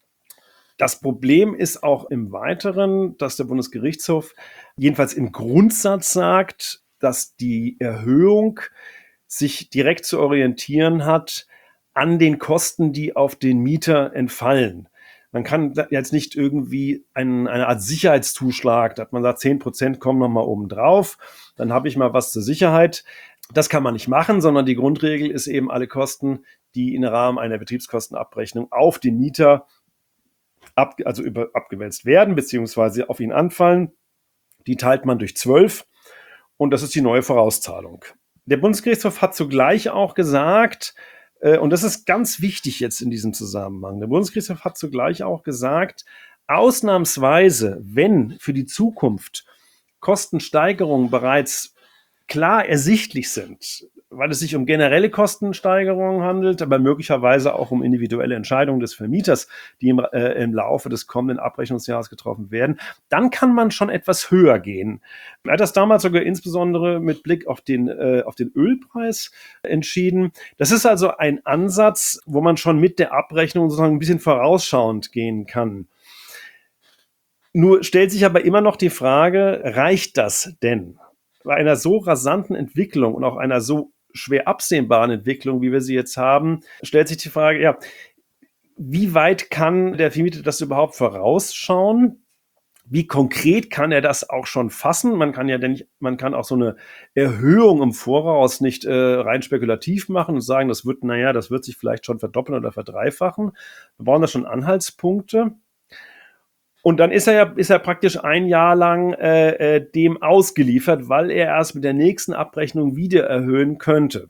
Das Problem ist auch im Weiteren, dass der Bundesgerichtshof jedenfalls im Grundsatz sagt, dass die Erhöhung sich direkt zu orientieren hat an den Kosten, die auf den Mieter entfallen. Man kann jetzt nicht irgendwie einen, eine Art Sicherheitszuschlag, dass man sagt, zehn Prozent kommen nochmal oben drauf, dann habe ich mal was zur Sicherheit. Das kann man nicht machen, sondern die Grundregel ist eben, alle Kosten, die im Rahmen einer Betriebskostenabrechnung auf den Mieter ab, also über, abgewälzt werden, beziehungsweise auf ihn anfallen, die teilt man durch zwölf und das ist die neue Vorauszahlung. Der Bundesgerichtshof hat zugleich auch gesagt, äh, und das ist ganz wichtig jetzt in diesem Zusammenhang, der Bundesgerichtshof hat zugleich auch gesagt, ausnahmsweise, wenn für die Zukunft Kostensteigerungen bereits klar ersichtlich sind, weil es sich um generelle Kostensteigerungen handelt, aber möglicherweise auch um individuelle Entscheidungen des Vermieters, die im, äh, im Laufe des kommenden Abrechnungsjahres getroffen werden, dann kann man schon etwas höher gehen. Er hat das damals sogar insbesondere mit Blick auf den, äh, auf den Ölpreis entschieden. Das ist also ein Ansatz, wo man schon mit der Abrechnung sozusagen ein bisschen vorausschauend gehen kann. Nur stellt sich aber immer noch die Frage, reicht das denn? Bei einer so rasanten Entwicklung und auch einer so schwer absehbaren Entwicklung, wie wir sie jetzt haben, stellt sich die Frage, ja, wie weit kann der Vermieter das überhaupt vorausschauen? Wie konkret kann er das auch schon fassen? Man kann ja denn nicht, man kann auch so eine Erhöhung im Voraus nicht äh, rein spekulativ machen und sagen, das wird, naja, das wird sich vielleicht schon verdoppeln oder verdreifachen. Wir brauchen da schon Anhaltspunkte. Und dann ist er ja ist er praktisch ein Jahr lang äh, äh, dem ausgeliefert, weil er erst mit der nächsten Abrechnung wieder erhöhen könnte.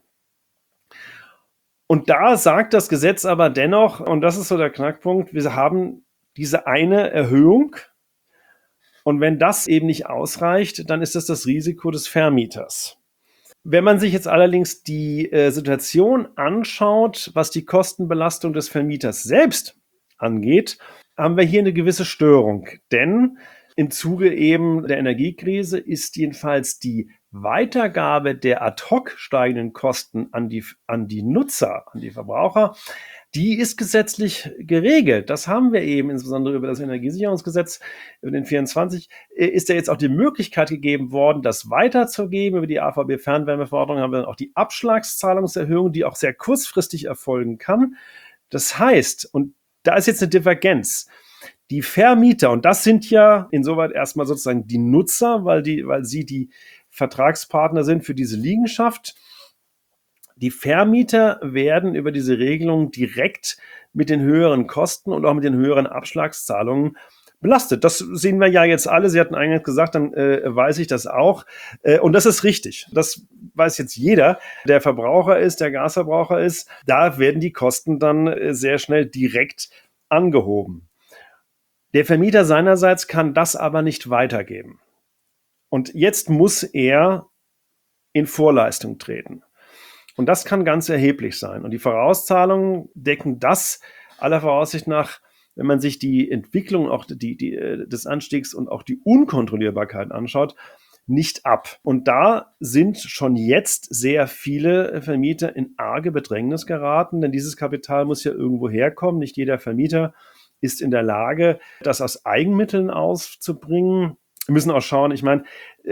Und da sagt das Gesetz aber dennoch, und das ist so der Knackpunkt, wir haben diese eine Erhöhung. Und wenn das eben nicht ausreicht, dann ist das das Risiko des Vermieters. Wenn man sich jetzt allerdings die äh, Situation anschaut, was die Kostenbelastung des Vermieters selbst angeht, haben wir hier eine gewisse Störung. Denn im Zuge eben der Energiekrise ist jedenfalls die Weitergabe der ad hoc steigenden Kosten an die, an die Nutzer, an die Verbraucher, die ist gesetzlich geregelt. Das haben wir eben, insbesondere über das Energiesicherungsgesetz, über den vierundzwanzig, ist ja jetzt auch die Möglichkeit gegeben worden, das weiterzugeben. Über die A V B-Fernwärmeverordnung haben wir dann auch die Abschlagszahlungserhöhung, die auch sehr kurzfristig erfolgen kann. Das heißt, und da ist jetzt eine Divergenz. Die Vermieter, und das sind ja insoweit erstmal sozusagen die Nutzer, weil, die, weil sie die Vertragspartner sind für diese Liegenschaft. Die Vermieter werden über diese Regelung direkt mit den höheren Kosten und auch mit den höheren Abschlagszahlungen belastet. Das sehen wir ja jetzt alle. Sie hatten eingangs gesagt, dann äh, weiß ich das auch. Äh, und das ist richtig. Das weiß jetzt jeder, der Verbraucher ist, der Gasverbraucher ist. Da werden die Kosten dann äh, sehr schnell direkt angehoben. Der Vermieter seinerseits kann das aber nicht weitergeben. Und jetzt muss er in Vorleistung treten. Und das kann ganz erheblich sein. Und die Vorauszahlungen decken das aller Voraussicht nach, wenn man sich die Entwicklung auch die, die, des Anstiegs und auch die Unkontrollierbarkeit anschaut, nicht ab. Und da sind schon jetzt sehr viele Vermieter in arge Bedrängnis geraten, denn dieses Kapital muss ja irgendwo herkommen. Nicht jeder Vermieter ist in der Lage, das aus Eigenmitteln auszubringen. Wir müssen auch schauen, ich meine,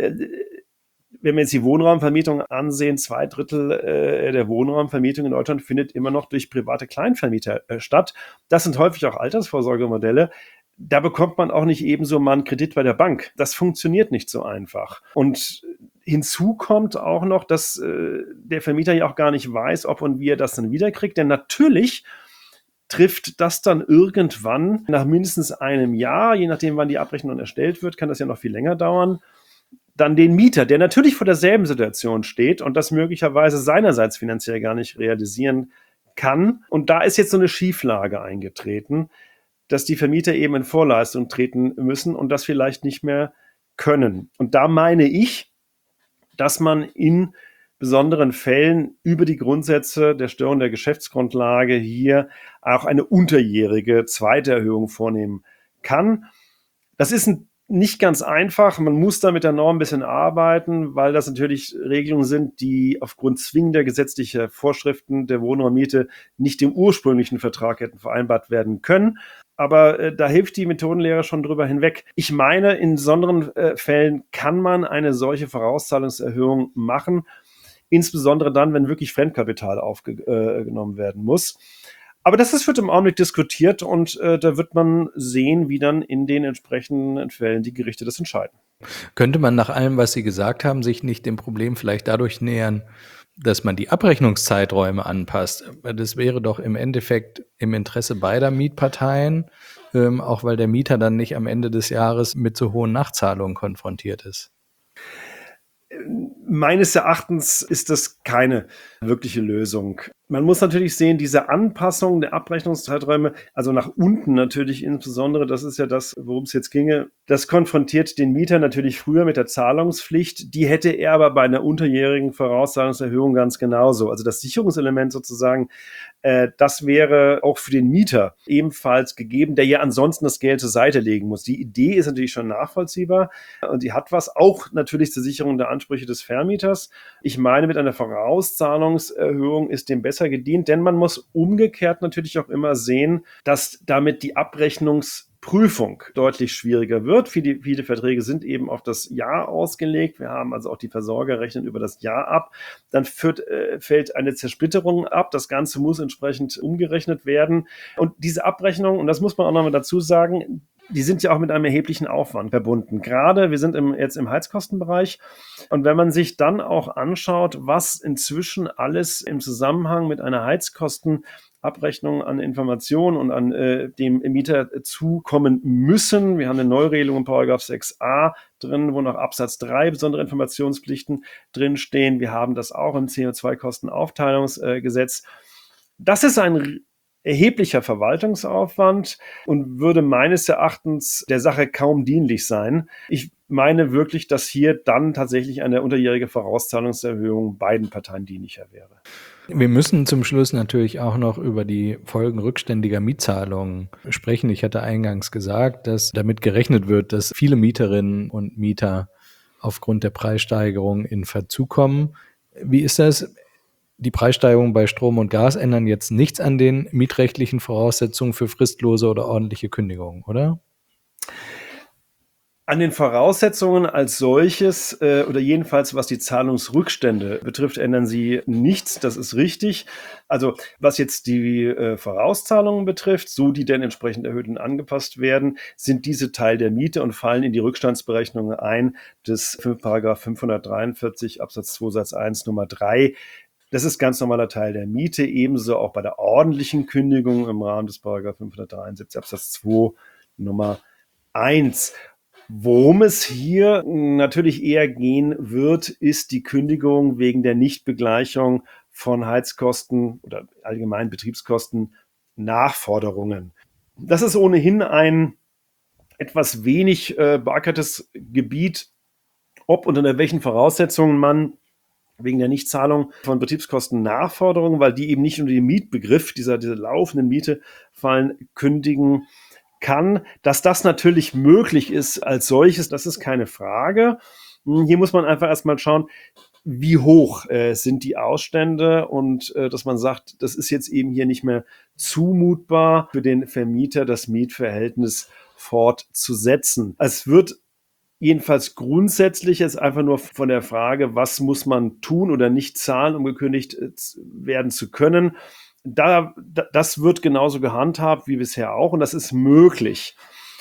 wenn wir jetzt die Wohnraumvermietung ansehen, zwei Drittel äh, der Wohnraumvermietung in Deutschland findet immer noch durch private Kleinvermieter äh, statt. Das sind häufig auch Altersvorsorgemodelle. Da bekommt man auch nicht ebenso mal einen Kredit bei der Bank. Das funktioniert nicht so einfach. Und hinzu kommt auch noch, dass äh, der Vermieter ja auch gar nicht weiß, ob und wie er das dann wiederkriegt. Denn natürlich trifft das dann irgendwann nach mindestens einem Jahr, je nachdem wann die Abrechnung erstellt wird, kann das ja noch viel länger dauern, dann den Mieter, der natürlich vor derselben Situation steht und das möglicherweise seinerseits finanziell gar nicht realisieren kann. Und da ist jetzt so eine Schieflage eingetreten, dass die Vermieter eben in Vorleistung treten müssen und das vielleicht nicht mehr können. Und da meine ich, dass man in besonderen Fällen über die Grundsätze der Störung der Geschäftsgrundlage hier auch eine unterjährige zweite Erhöhung vornehmen kann. Das ist ein nicht ganz einfach. Man muss da mit der Norm ein bisschen arbeiten, weil das natürlich Regelungen sind, die aufgrund zwingender gesetzlicher Vorschriften der Wohnraummiete nicht im ursprünglichen Vertrag hätten vereinbart werden können. Aber äh, da hilft die Methodenlehre schon drüber hinweg. Ich meine, in besonderen äh, Fällen kann man eine solche Vorauszahlungserhöhung machen, insbesondere dann, wenn wirklich Fremdkapital aufgenommen werden muss. Aber das ist, wird im Augenblick diskutiert und äh, da wird man sehen, wie dann in den entsprechenden Fällen die Gerichte das entscheiden. Könnte man nach allem, was Sie gesagt haben, sich nicht dem Problem vielleicht dadurch nähern, dass man die Abrechnungszeiträume anpasst? Das wäre doch im Endeffekt im Interesse beider Mietparteien, ähm, auch weil der Mieter dann nicht am Ende des Jahres mit so hohen Nachzahlungen konfrontiert ist. Meines Erachtens ist das keine wirkliche Lösung. Man muss natürlich sehen, diese Anpassung der Abrechnungszeiträume, also nach unten natürlich insbesondere, das ist ja das, worum es jetzt ginge, das konfrontiert den Mieter natürlich früher mit der Zahlungspflicht. Die hätte er aber bei einer unterjährigen Vorauszahlungserhöhung ganz genauso. Also das Sicherungselement sozusagen, äh, das wäre auch für den Mieter ebenfalls gegeben, der ja ansonsten das Geld zur Seite legen muss. Die Idee ist natürlich schon nachvollziehbar und die hat was, auch natürlich zur Sicherung der Ansprüche des Vermieters. Ich meine, mit einer Vorauszahlungserhöhung ist dem besser gedient, denn man muss umgekehrt natürlich auch immer sehen, dass damit die Abrechnungsprüfung deutlich schwieriger wird. Viele, viele Verträge sind eben auf das Jahr ausgelegt. Wir haben also auch die Versorger rechnen über das Jahr ab. Dann führt, äh, fällt eine Zersplitterung ab. Das Ganze muss entsprechend umgerechnet werden. Und diese Abrechnung, und das muss man auch nochmal dazu sagen, die sind ja auch mit einem erheblichen Aufwand verbunden. Gerade, wir sind im, jetzt im Heizkostenbereich. Und wenn man sich dann auch anschaut, was inzwischen alles im Zusammenhang mit einer Heizkostenabrechnung an Informationen und an äh, dem Mieter zukommen müssen. Wir haben eine Neuregelung in Paragraph sechs a drin, wo noch Absatz drei besondere Informationspflichten drinstehen. Wir haben das auch im C O zwei Kostenaufteilungsgesetz. Das ist ein erheblicher Verwaltungsaufwand und würde meines Erachtens der Sache kaum dienlich sein. Ich meine wirklich, dass hier dann tatsächlich eine unterjährige Vorauszahlungserhöhung beiden Parteien dienlicher wäre. Wir müssen zum Schluss natürlich auch noch über die Folgen rückständiger Mietzahlungen sprechen. Ich hatte eingangs gesagt, dass damit gerechnet wird, dass viele Mieterinnen und Mieter aufgrund der Preissteigerung in Verzug kommen. Wie ist das? Die Preissteigerungen bei Strom und Gas ändern jetzt nichts an den mietrechtlichen Voraussetzungen für fristlose oder ordentliche Kündigungen, oder? An den Voraussetzungen als solches äh, oder jedenfalls was die Zahlungsrückstände betrifft, ändern sie nichts. Das ist richtig. Also was jetzt die äh, Vorauszahlungen betrifft, so die denn entsprechend erhöht und angepasst werden, sind diese Teil der Miete und fallen in die Rückstandsberechnungen ein des Paragraph fünfhundertdreiundvierzig Absatz zwei Satz eins Nummer drei. Das ist ganz normaler Teil der Miete, ebenso auch bei der ordentlichen Kündigung im Rahmen des Paragraph fünfhundertdreiundsiebzig Absatz zwei Nummer eins. Worum es hier natürlich eher gehen wird, ist die Kündigung wegen der Nichtbegleichung von Heizkosten oder allgemein Betriebskosten Nachforderungen. Das ist ohnehin ein etwas wenig äh, beackertes Gebiet, ob und unter welchen Voraussetzungen man wegen der Nichtzahlung von Betriebskosten Nachforderungen, weil die eben nicht unter den Mietbegriff dieser, dieser laufenden Miete fallen, kündigen kann. Dass das natürlich möglich ist als solches, das ist keine Frage. Hier muss man einfach erstmal schauen, wie hoch äh, sind die Ausstände und äh, dass man sagt, das ist jetzt eben hier nicht mehr zumutbar für den Vermieter, das Mietverhältnis fortzusetzen. Es wird jedenfalls grundsätzlich jetzt einfach nur von der Frage, was muss man tun oder nicht zahlen, um gekündigt werden zu können. Da, das wird genauso gehandhabt wie bisher auch und das ist möglich.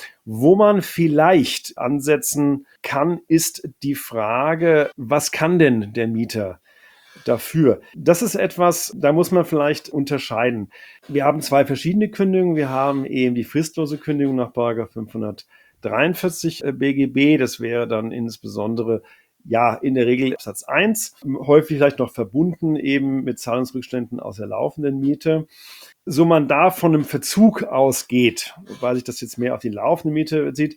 Wo man vielleicht ansetzen kann, ist die Frage, was kann denn der Mieter dafür? Das ist etwas, da muss man vielleicht unterscheiden. Wir haben zwei verschiedene Kündigungen. Wir haben eben die fristlose Kündigung nach Paragraph fünfhundertdreiundvierzig B G B. Das wäre dann insbesondere ja, in der Regel Absatz eins, häufig vielleicht noch verbunden eben mit Zahlungsrückständen aus der laufenden Miete. So man da von einem Verzug ausgeht, weil sich das jetzt mehr auf die laufende Miete bezieht,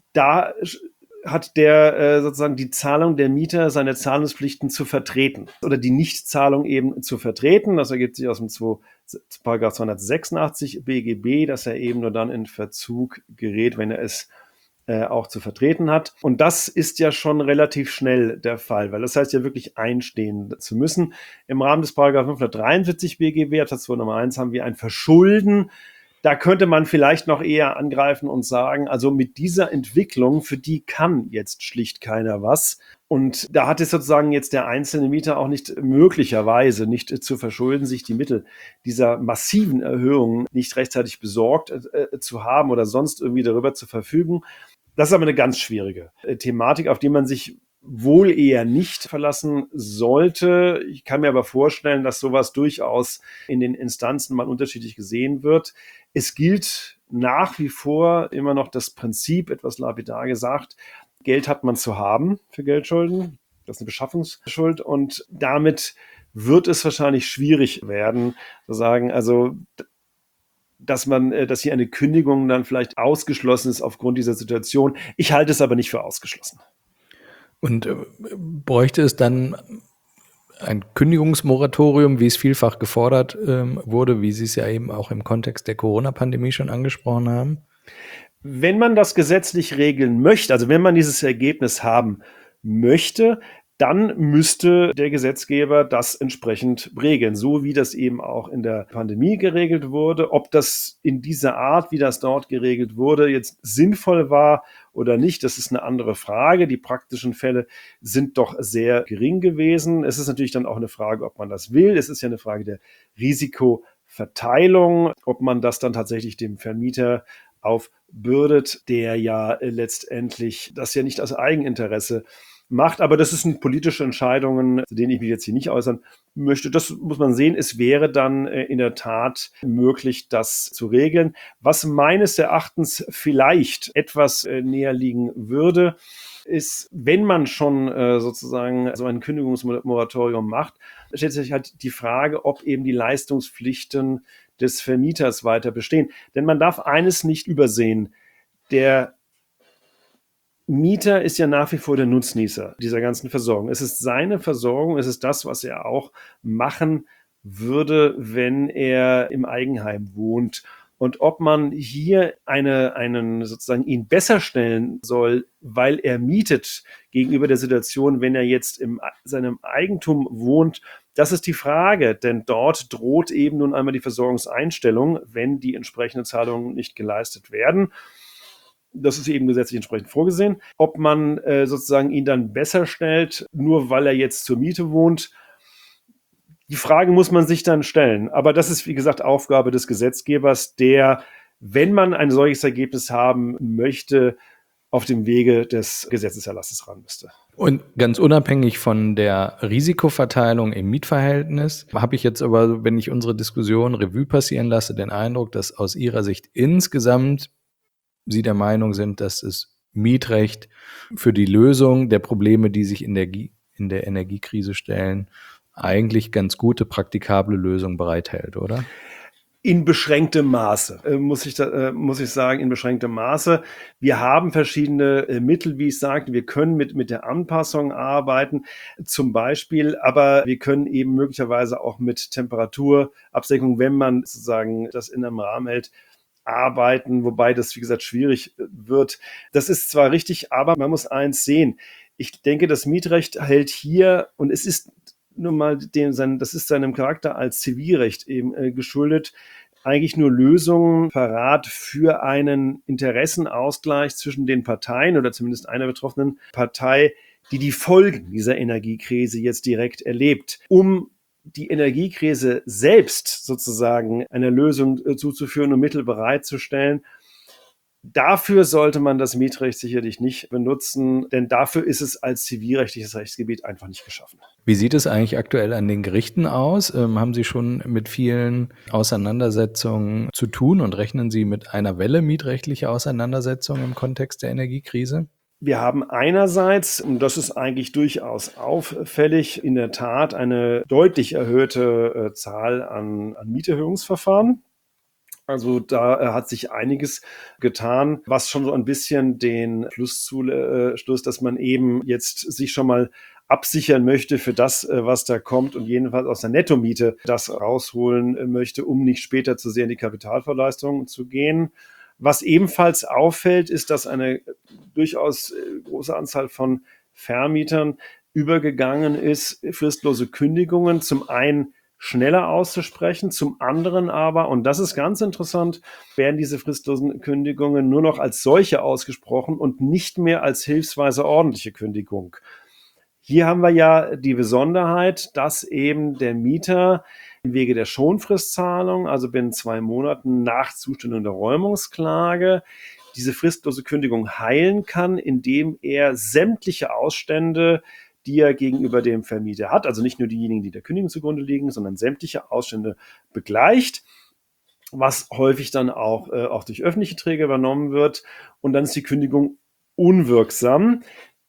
da hat der äh, sozusagen die Zahlung der Mieter seine Zahlungspflichten zu vertreten oder die Nichtzahlung eben zu vertreten. Das ergibt sich aus dem Paragraph zweihundertsechsundachtzig B G B, dass er eben nur dann in Verzug gerät, wenn er es Äh, auch zu vertreten hat. Und das ist ja schon relativ schnell der Fall, weil das heißt ja wirklich einstehen zu müssen. Im Rahmen des Paragraph fünfhundertdreiundvierzig B G B, Absatz zwei Nummer eins, haben wir ein Verschulden Da könnte man vielleicht noch eher angreifen und sagen, also mit dieser Entwicklung, für die kann jetzt schlicht keiner was. Und da hat es sozusagen jetzt der einzelne Mieter auch nicht möglicherweise nicht zu verschulden, sich die Mittel dieser massiven Erhöhungen nicht rechtzeitig besorgt äh, zu haben oder sonst irgendwie darüber zu verfügen. Das ist aber eine ganz schwierige äh, Thematik, auf die man sich wohl eher nicht verlassen sollte. Ich kann mir aber vorstellen, dass sowas durchaus in den Instanzen mal unterschiedlich gesehen wird. Es gilt nach wie vor immer noch das Prinzip, etwas lapidar gesagt, Geld hat man zu haben für Geldschulden. Das ist eine Beschaffungsschuld und damit wird es wahrscheinlich schwierig werden, zu sagen, also dass man, dass hier eine Kündigung dann vielleicht ausgeschlossen ist aufgrund dieser Situation. Ich halte es aber nicht für ausgeschlossen. Und äh, bräuchte es dann ein Kündigungsmoratorium, wie es vielfach gefordert ähm, wurde, wie Sie es ja eben auch im Kontext der Corona-Pandemie schon angesprochen haben? Wenn man das gesetzlich regeln möchte, also wenn man dieses Ergebnis haben möchte, dann müsste der Gesetzgeber das entsprechend regeln, so wie das eben auch in der Pandemie geregelt wurde. Ob das in dieser Art, wie das dort geregelt wurde, jetzt sinnvoll war oder nicht, das ist eine andere Frage. Die praktischen Fälle sind doch sehr gering gewesen. Es ist natürlich dann auch eine Frage, ob man das will. Es ist ja eine Frage der Risikoverteilung, ob man das dann tatsächlich dem Vermieter aufbürdet, der ja letztendlich das ja nicht aus Eigeninteresse macht. Aber das sind politische Entscheidungen, zu denen ich mich jetzt hier nicht äußern möchte. Das muss man sehen. Es wäre dann in der Tat möglich, das zu regeln. Was meines Erachtens vielleicht etwas näher liegen würde, ist, wenn man schon äh, sozusagen so ein Kündigungsmoratorium macht, stellt sich halt die Frage, ob eben die Leistungspflichten des Vermieters weiter bestehen. Denn man darf eines nicht übersehen. Der Mieter ist ja nach wie vor der Nutznießer dieser ganzen Versorgung. Es ist seine Versorgung, es ist das, was er auch machen würde, wenn er im Eigenheim wohnt. Und ob man hier eine, einen sozusagen ihn besser stellen soll, weil er mietet gegenüber der Situation, wenn er jetzt in seinem Eigentum wohnt, das ist die Frage, denn dort droht eben nun einmal die Versorgungseinstellung, wenn die entsprechenden Zahlungen nicht geleistet werden. Das ist eben gesetzlich entsprechend vorgesehen. Ob man äh, sozusagen ihn dann besser stellt, nur weil er jetzt zur Miete wohnt, die Frage muss man sich dann stellen. Aber das ist, wie gesagt, Aufgabe des Gesetzgebers, der, wenn man ein solches Ergebnis haben möchte, auf dem Wege des Gesetzeserlasses ran müsste. Und ganz unabhängig von der Risikoverteilung im Mietverhältnis habe ich jetzt aber, wenn ich unsere Diskussion Revue passieren lasse, den Eindruck, dass aus Ihrer Sicht insgesamt Sie der Meinung sind, dass das Mietrecht für die Lösung der Probleme, die sich in der, in der Energiekrise stellen, eigentlich ganz gute, praktikable Lösungen bereithält, oder? In beschränktem Maße, äh, muss ich, da, äh, muss ich sagen, in beschränktem Maße. Wir haben verschiedene äh, Mittel, wie ich sagte. Wir können mit, mit der Anpassung arbeiten, zum Beispiel, aber wir können eben möglicherweise auch mit Temperaturabsenkung, wenn man sozusagen das in einem Rahmen hält, arbeiten, wobei das, wie gesagt, schwierig wird. Das ist zwar richtig, aber man muss eins sehen. Ich denke, das Mietrecht hält hier, und es ist nun mal dem, sein, das ist seinem Charakter als Zivilrecht eben äh, geschuldet, eigentlich nur Lösungen parat für einen Interessenausgleich zwischen den Parteien oder zumindest einer betroffenen Partei, die die Folgen dieser Energiekrise jetzt direkt erlebt. Um die Energiekrise selbst sozusagen einer Lösung äh, zuzuführen und Mittel bereitzustellen, dafür sollte man das Mietrecht sicherlich nicht benutzen, denn dafür ist es als zivilrechtliches Rechtsgebiet einfach nicht geschaffen. Wie sieht es eigentlich aktuell an den Gerichten aus? Ähm, haben Sie schon mit vielen Auseinandersetzungen zu tun und rechnen Sie mit einer Welle mietrechtlicher Auseinandersetzungen im Kontext der Energiekrise? Wir haben einerseits, und das ist eigentlich durchaus auffällig, in der Tat eine deutlich erhöhte äh, Zahl an, an Mieterhöhungsverfahren. Also da äh, hat sich einiges getan, was schon so ein bisschen den Schluss zulässt, dass man eben jetzt sich schon mal absichern möchte für das, äh, was da kommt und jedenfalls aus der Nettomiete das rausholen äh, möchte, um nicht später zu sehr in die Kapitalverleistung zu gehen. Was ebenfalls auffällt, ist, dass eine durchaus große Anzahl von Vermietern übergegangen ist, fristlose Kündigungen zum einen schneller auszusprechen. Zum anderen aber, und das ist ganz interessant, werden diese fristlosen Kündigungen nur noch als solche ausgesprochen und nicht mehr als hilfsweise ordentliche Kündigung. Hier haben wir ja die Besonderheit, dass eben der Mieter im Wege der Schonfristzahlung, also binnen zwei Monaten nach Zustellung der Räumungsklage, diese fristlose Kündigung heilen kann, indem er sämtliche Ausstände, die er gegenüber dem Vermieter hat, also nicht nur diejenigen, die der Kündigung zugrunde liegen, sondern sämtliche Ausstände begleicht, was häufig dann auch, äh, auch durch öffentliche Träger übernommen wird. Und dann ist die Kündigung unwirksam.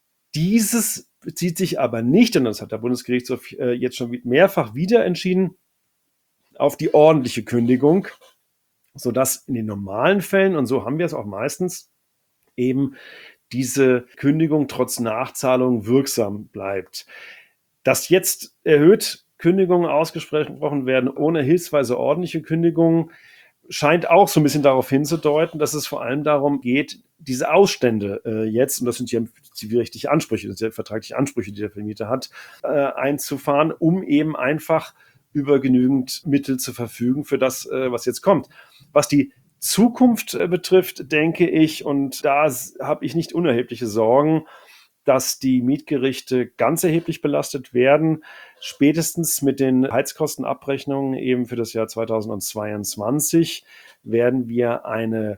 Dieses bezieht sich aber nicht, und das hat der Bundesgerichtshof äh, jetzt schon mehrfach wieder entschieden, auf die ordentliche Kündigung, sodass in den normalen Fällen, und so haben wir es auch meistens, eben diese Kündigung trotz Nachzahlung wirksam bleibt. Dass jetzt erhöht Kündigungen ausgesprochen werden ohne hilfsweise ordentliche Kündigungen, scheint auch so ein bisschen darauf hinzudeuten, dass es vor allem darum geht, diese Ausstände äh, jetzt, und das sind ja zivilrechtliche Ansprüche, das sind ja vertragliche Ansprüche, die der Vermieter hat, äh, einzufahren, um eben einfach über genügend Mittel zu verfügen für das, äh, was jetzt kommt. Was die Zukunft äh, betrifft, denke ich, und da habe ich nicht unerhebliche Sorgen, dass die Mietgerichte ganz erheblich belastet werden. Spätestens mit den Heizkostenabrechnungen eben für das Jahr zweitausendzweiundzwanzig werden wir eine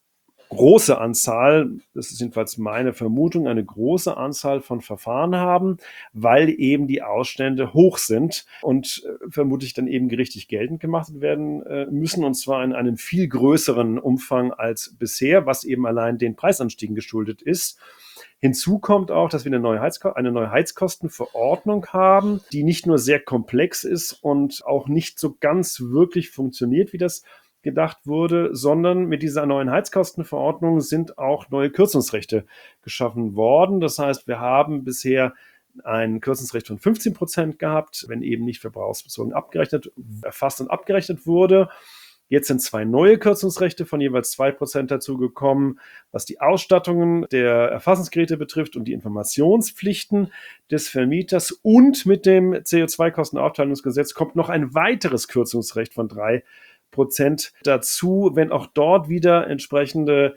große Anzahl, das ist jedenfalls meine Vermutung, eine große Anzahl von Verfahren haben, weil eben die Ausstände hoch sind und äh, vermutlich dann eben gerichtlich geltend gemacht werden äh, müssen, und zwar in einem viel größeren Umfang als bisher, was eben allein den Preisanstiegen geschuldet ist. Hinzu kommt auch, dass wir eine neue, Heizko- eine neue Heizkostenverordnung haben, die nicht nur sehr komplex ist und auch nicht so ganz wirklich funktioniert, wie das gedacht wurde, sondern mit dieser neuen Heizkostenverordnung sind auch neue Kürzungsrechte geschaffen worden. Das heißt, wir haben bisher ein Kürzungsrecht von fünfzehn Prozent gehabt, wenn eben nicht verbrauchsbezogen abgerechnet, erfasst und abgerechnet wurde. Jetzt sind zwei neue Kürzungsrechte von jeweils zwei Prozent dazugekommen, was die Ausstattungen der Erfassungsgeräte betrifft und die Informationspflichten des Vermieters. Und mit dem C O zwei Kostenaufteilungsgesetz kommt noch ein weiteres Kürzungsrecht von drei Prozent dazu, wenn auch dort wieder entsprechende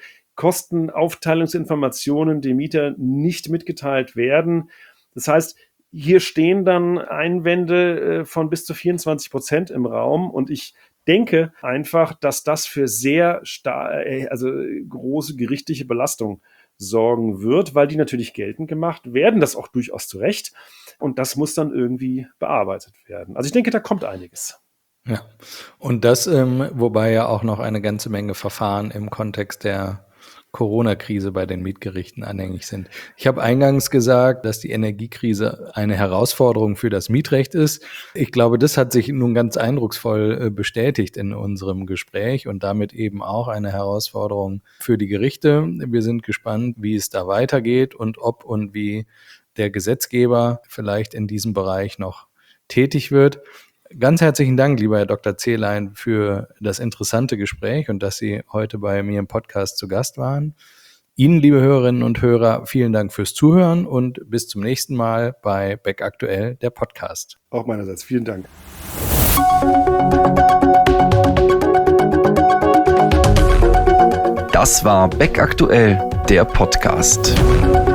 Kostenaufteilungsinformationen dem Mieter nicht mitgeteilt werden. Das heißt, hier stehen dann Einwände von bis zu vierundzwanzig Prozent im Raum, und ich denke einfach, dass das für sehr star- also große gerichtliche Belastung sorgen wird, weil die natürlich geltend gemacht werden, das auch durchaus zu Recht, und das muss dann irgendwie bearbeitet werden. Also ich denke, da kommt einiges. Ja, und das, ähm, wobei ja auch noch eine ganze Menge Verfahren im Kontext der Corona-Krise bei den Mietgerichten anhängig sind. Ich habe eingangs gesagt, dass die Energiekrise eine Herausforderung für das Mietrecht ist. Ich glaube, das hat sich nun ganz eindrucksvoll äh, bestätigt in unserem Gespräch und damit eben auch eine Herausforderung für die Gerichte. Wir sind gespannt, wie es da weitergeht und ob und wie der Gesetzgeber vielleicht in diesem Bereich noch tätig wird. Ganz herzlichen Dank, lieber Herr Doktor Zehlein, für das interessante Gespräch und dass Sie heute bei mir im Podcast zu Gast waren. Ihnen, liebe Hörerinnen und Hörer, vielen Dank fürs Zuhören und bis zum nächsten Mal bei Beck Aktuell, der Podcast. Auch meinerseits. Vielen Dank. Das war Beck Aktuell, der Podcast.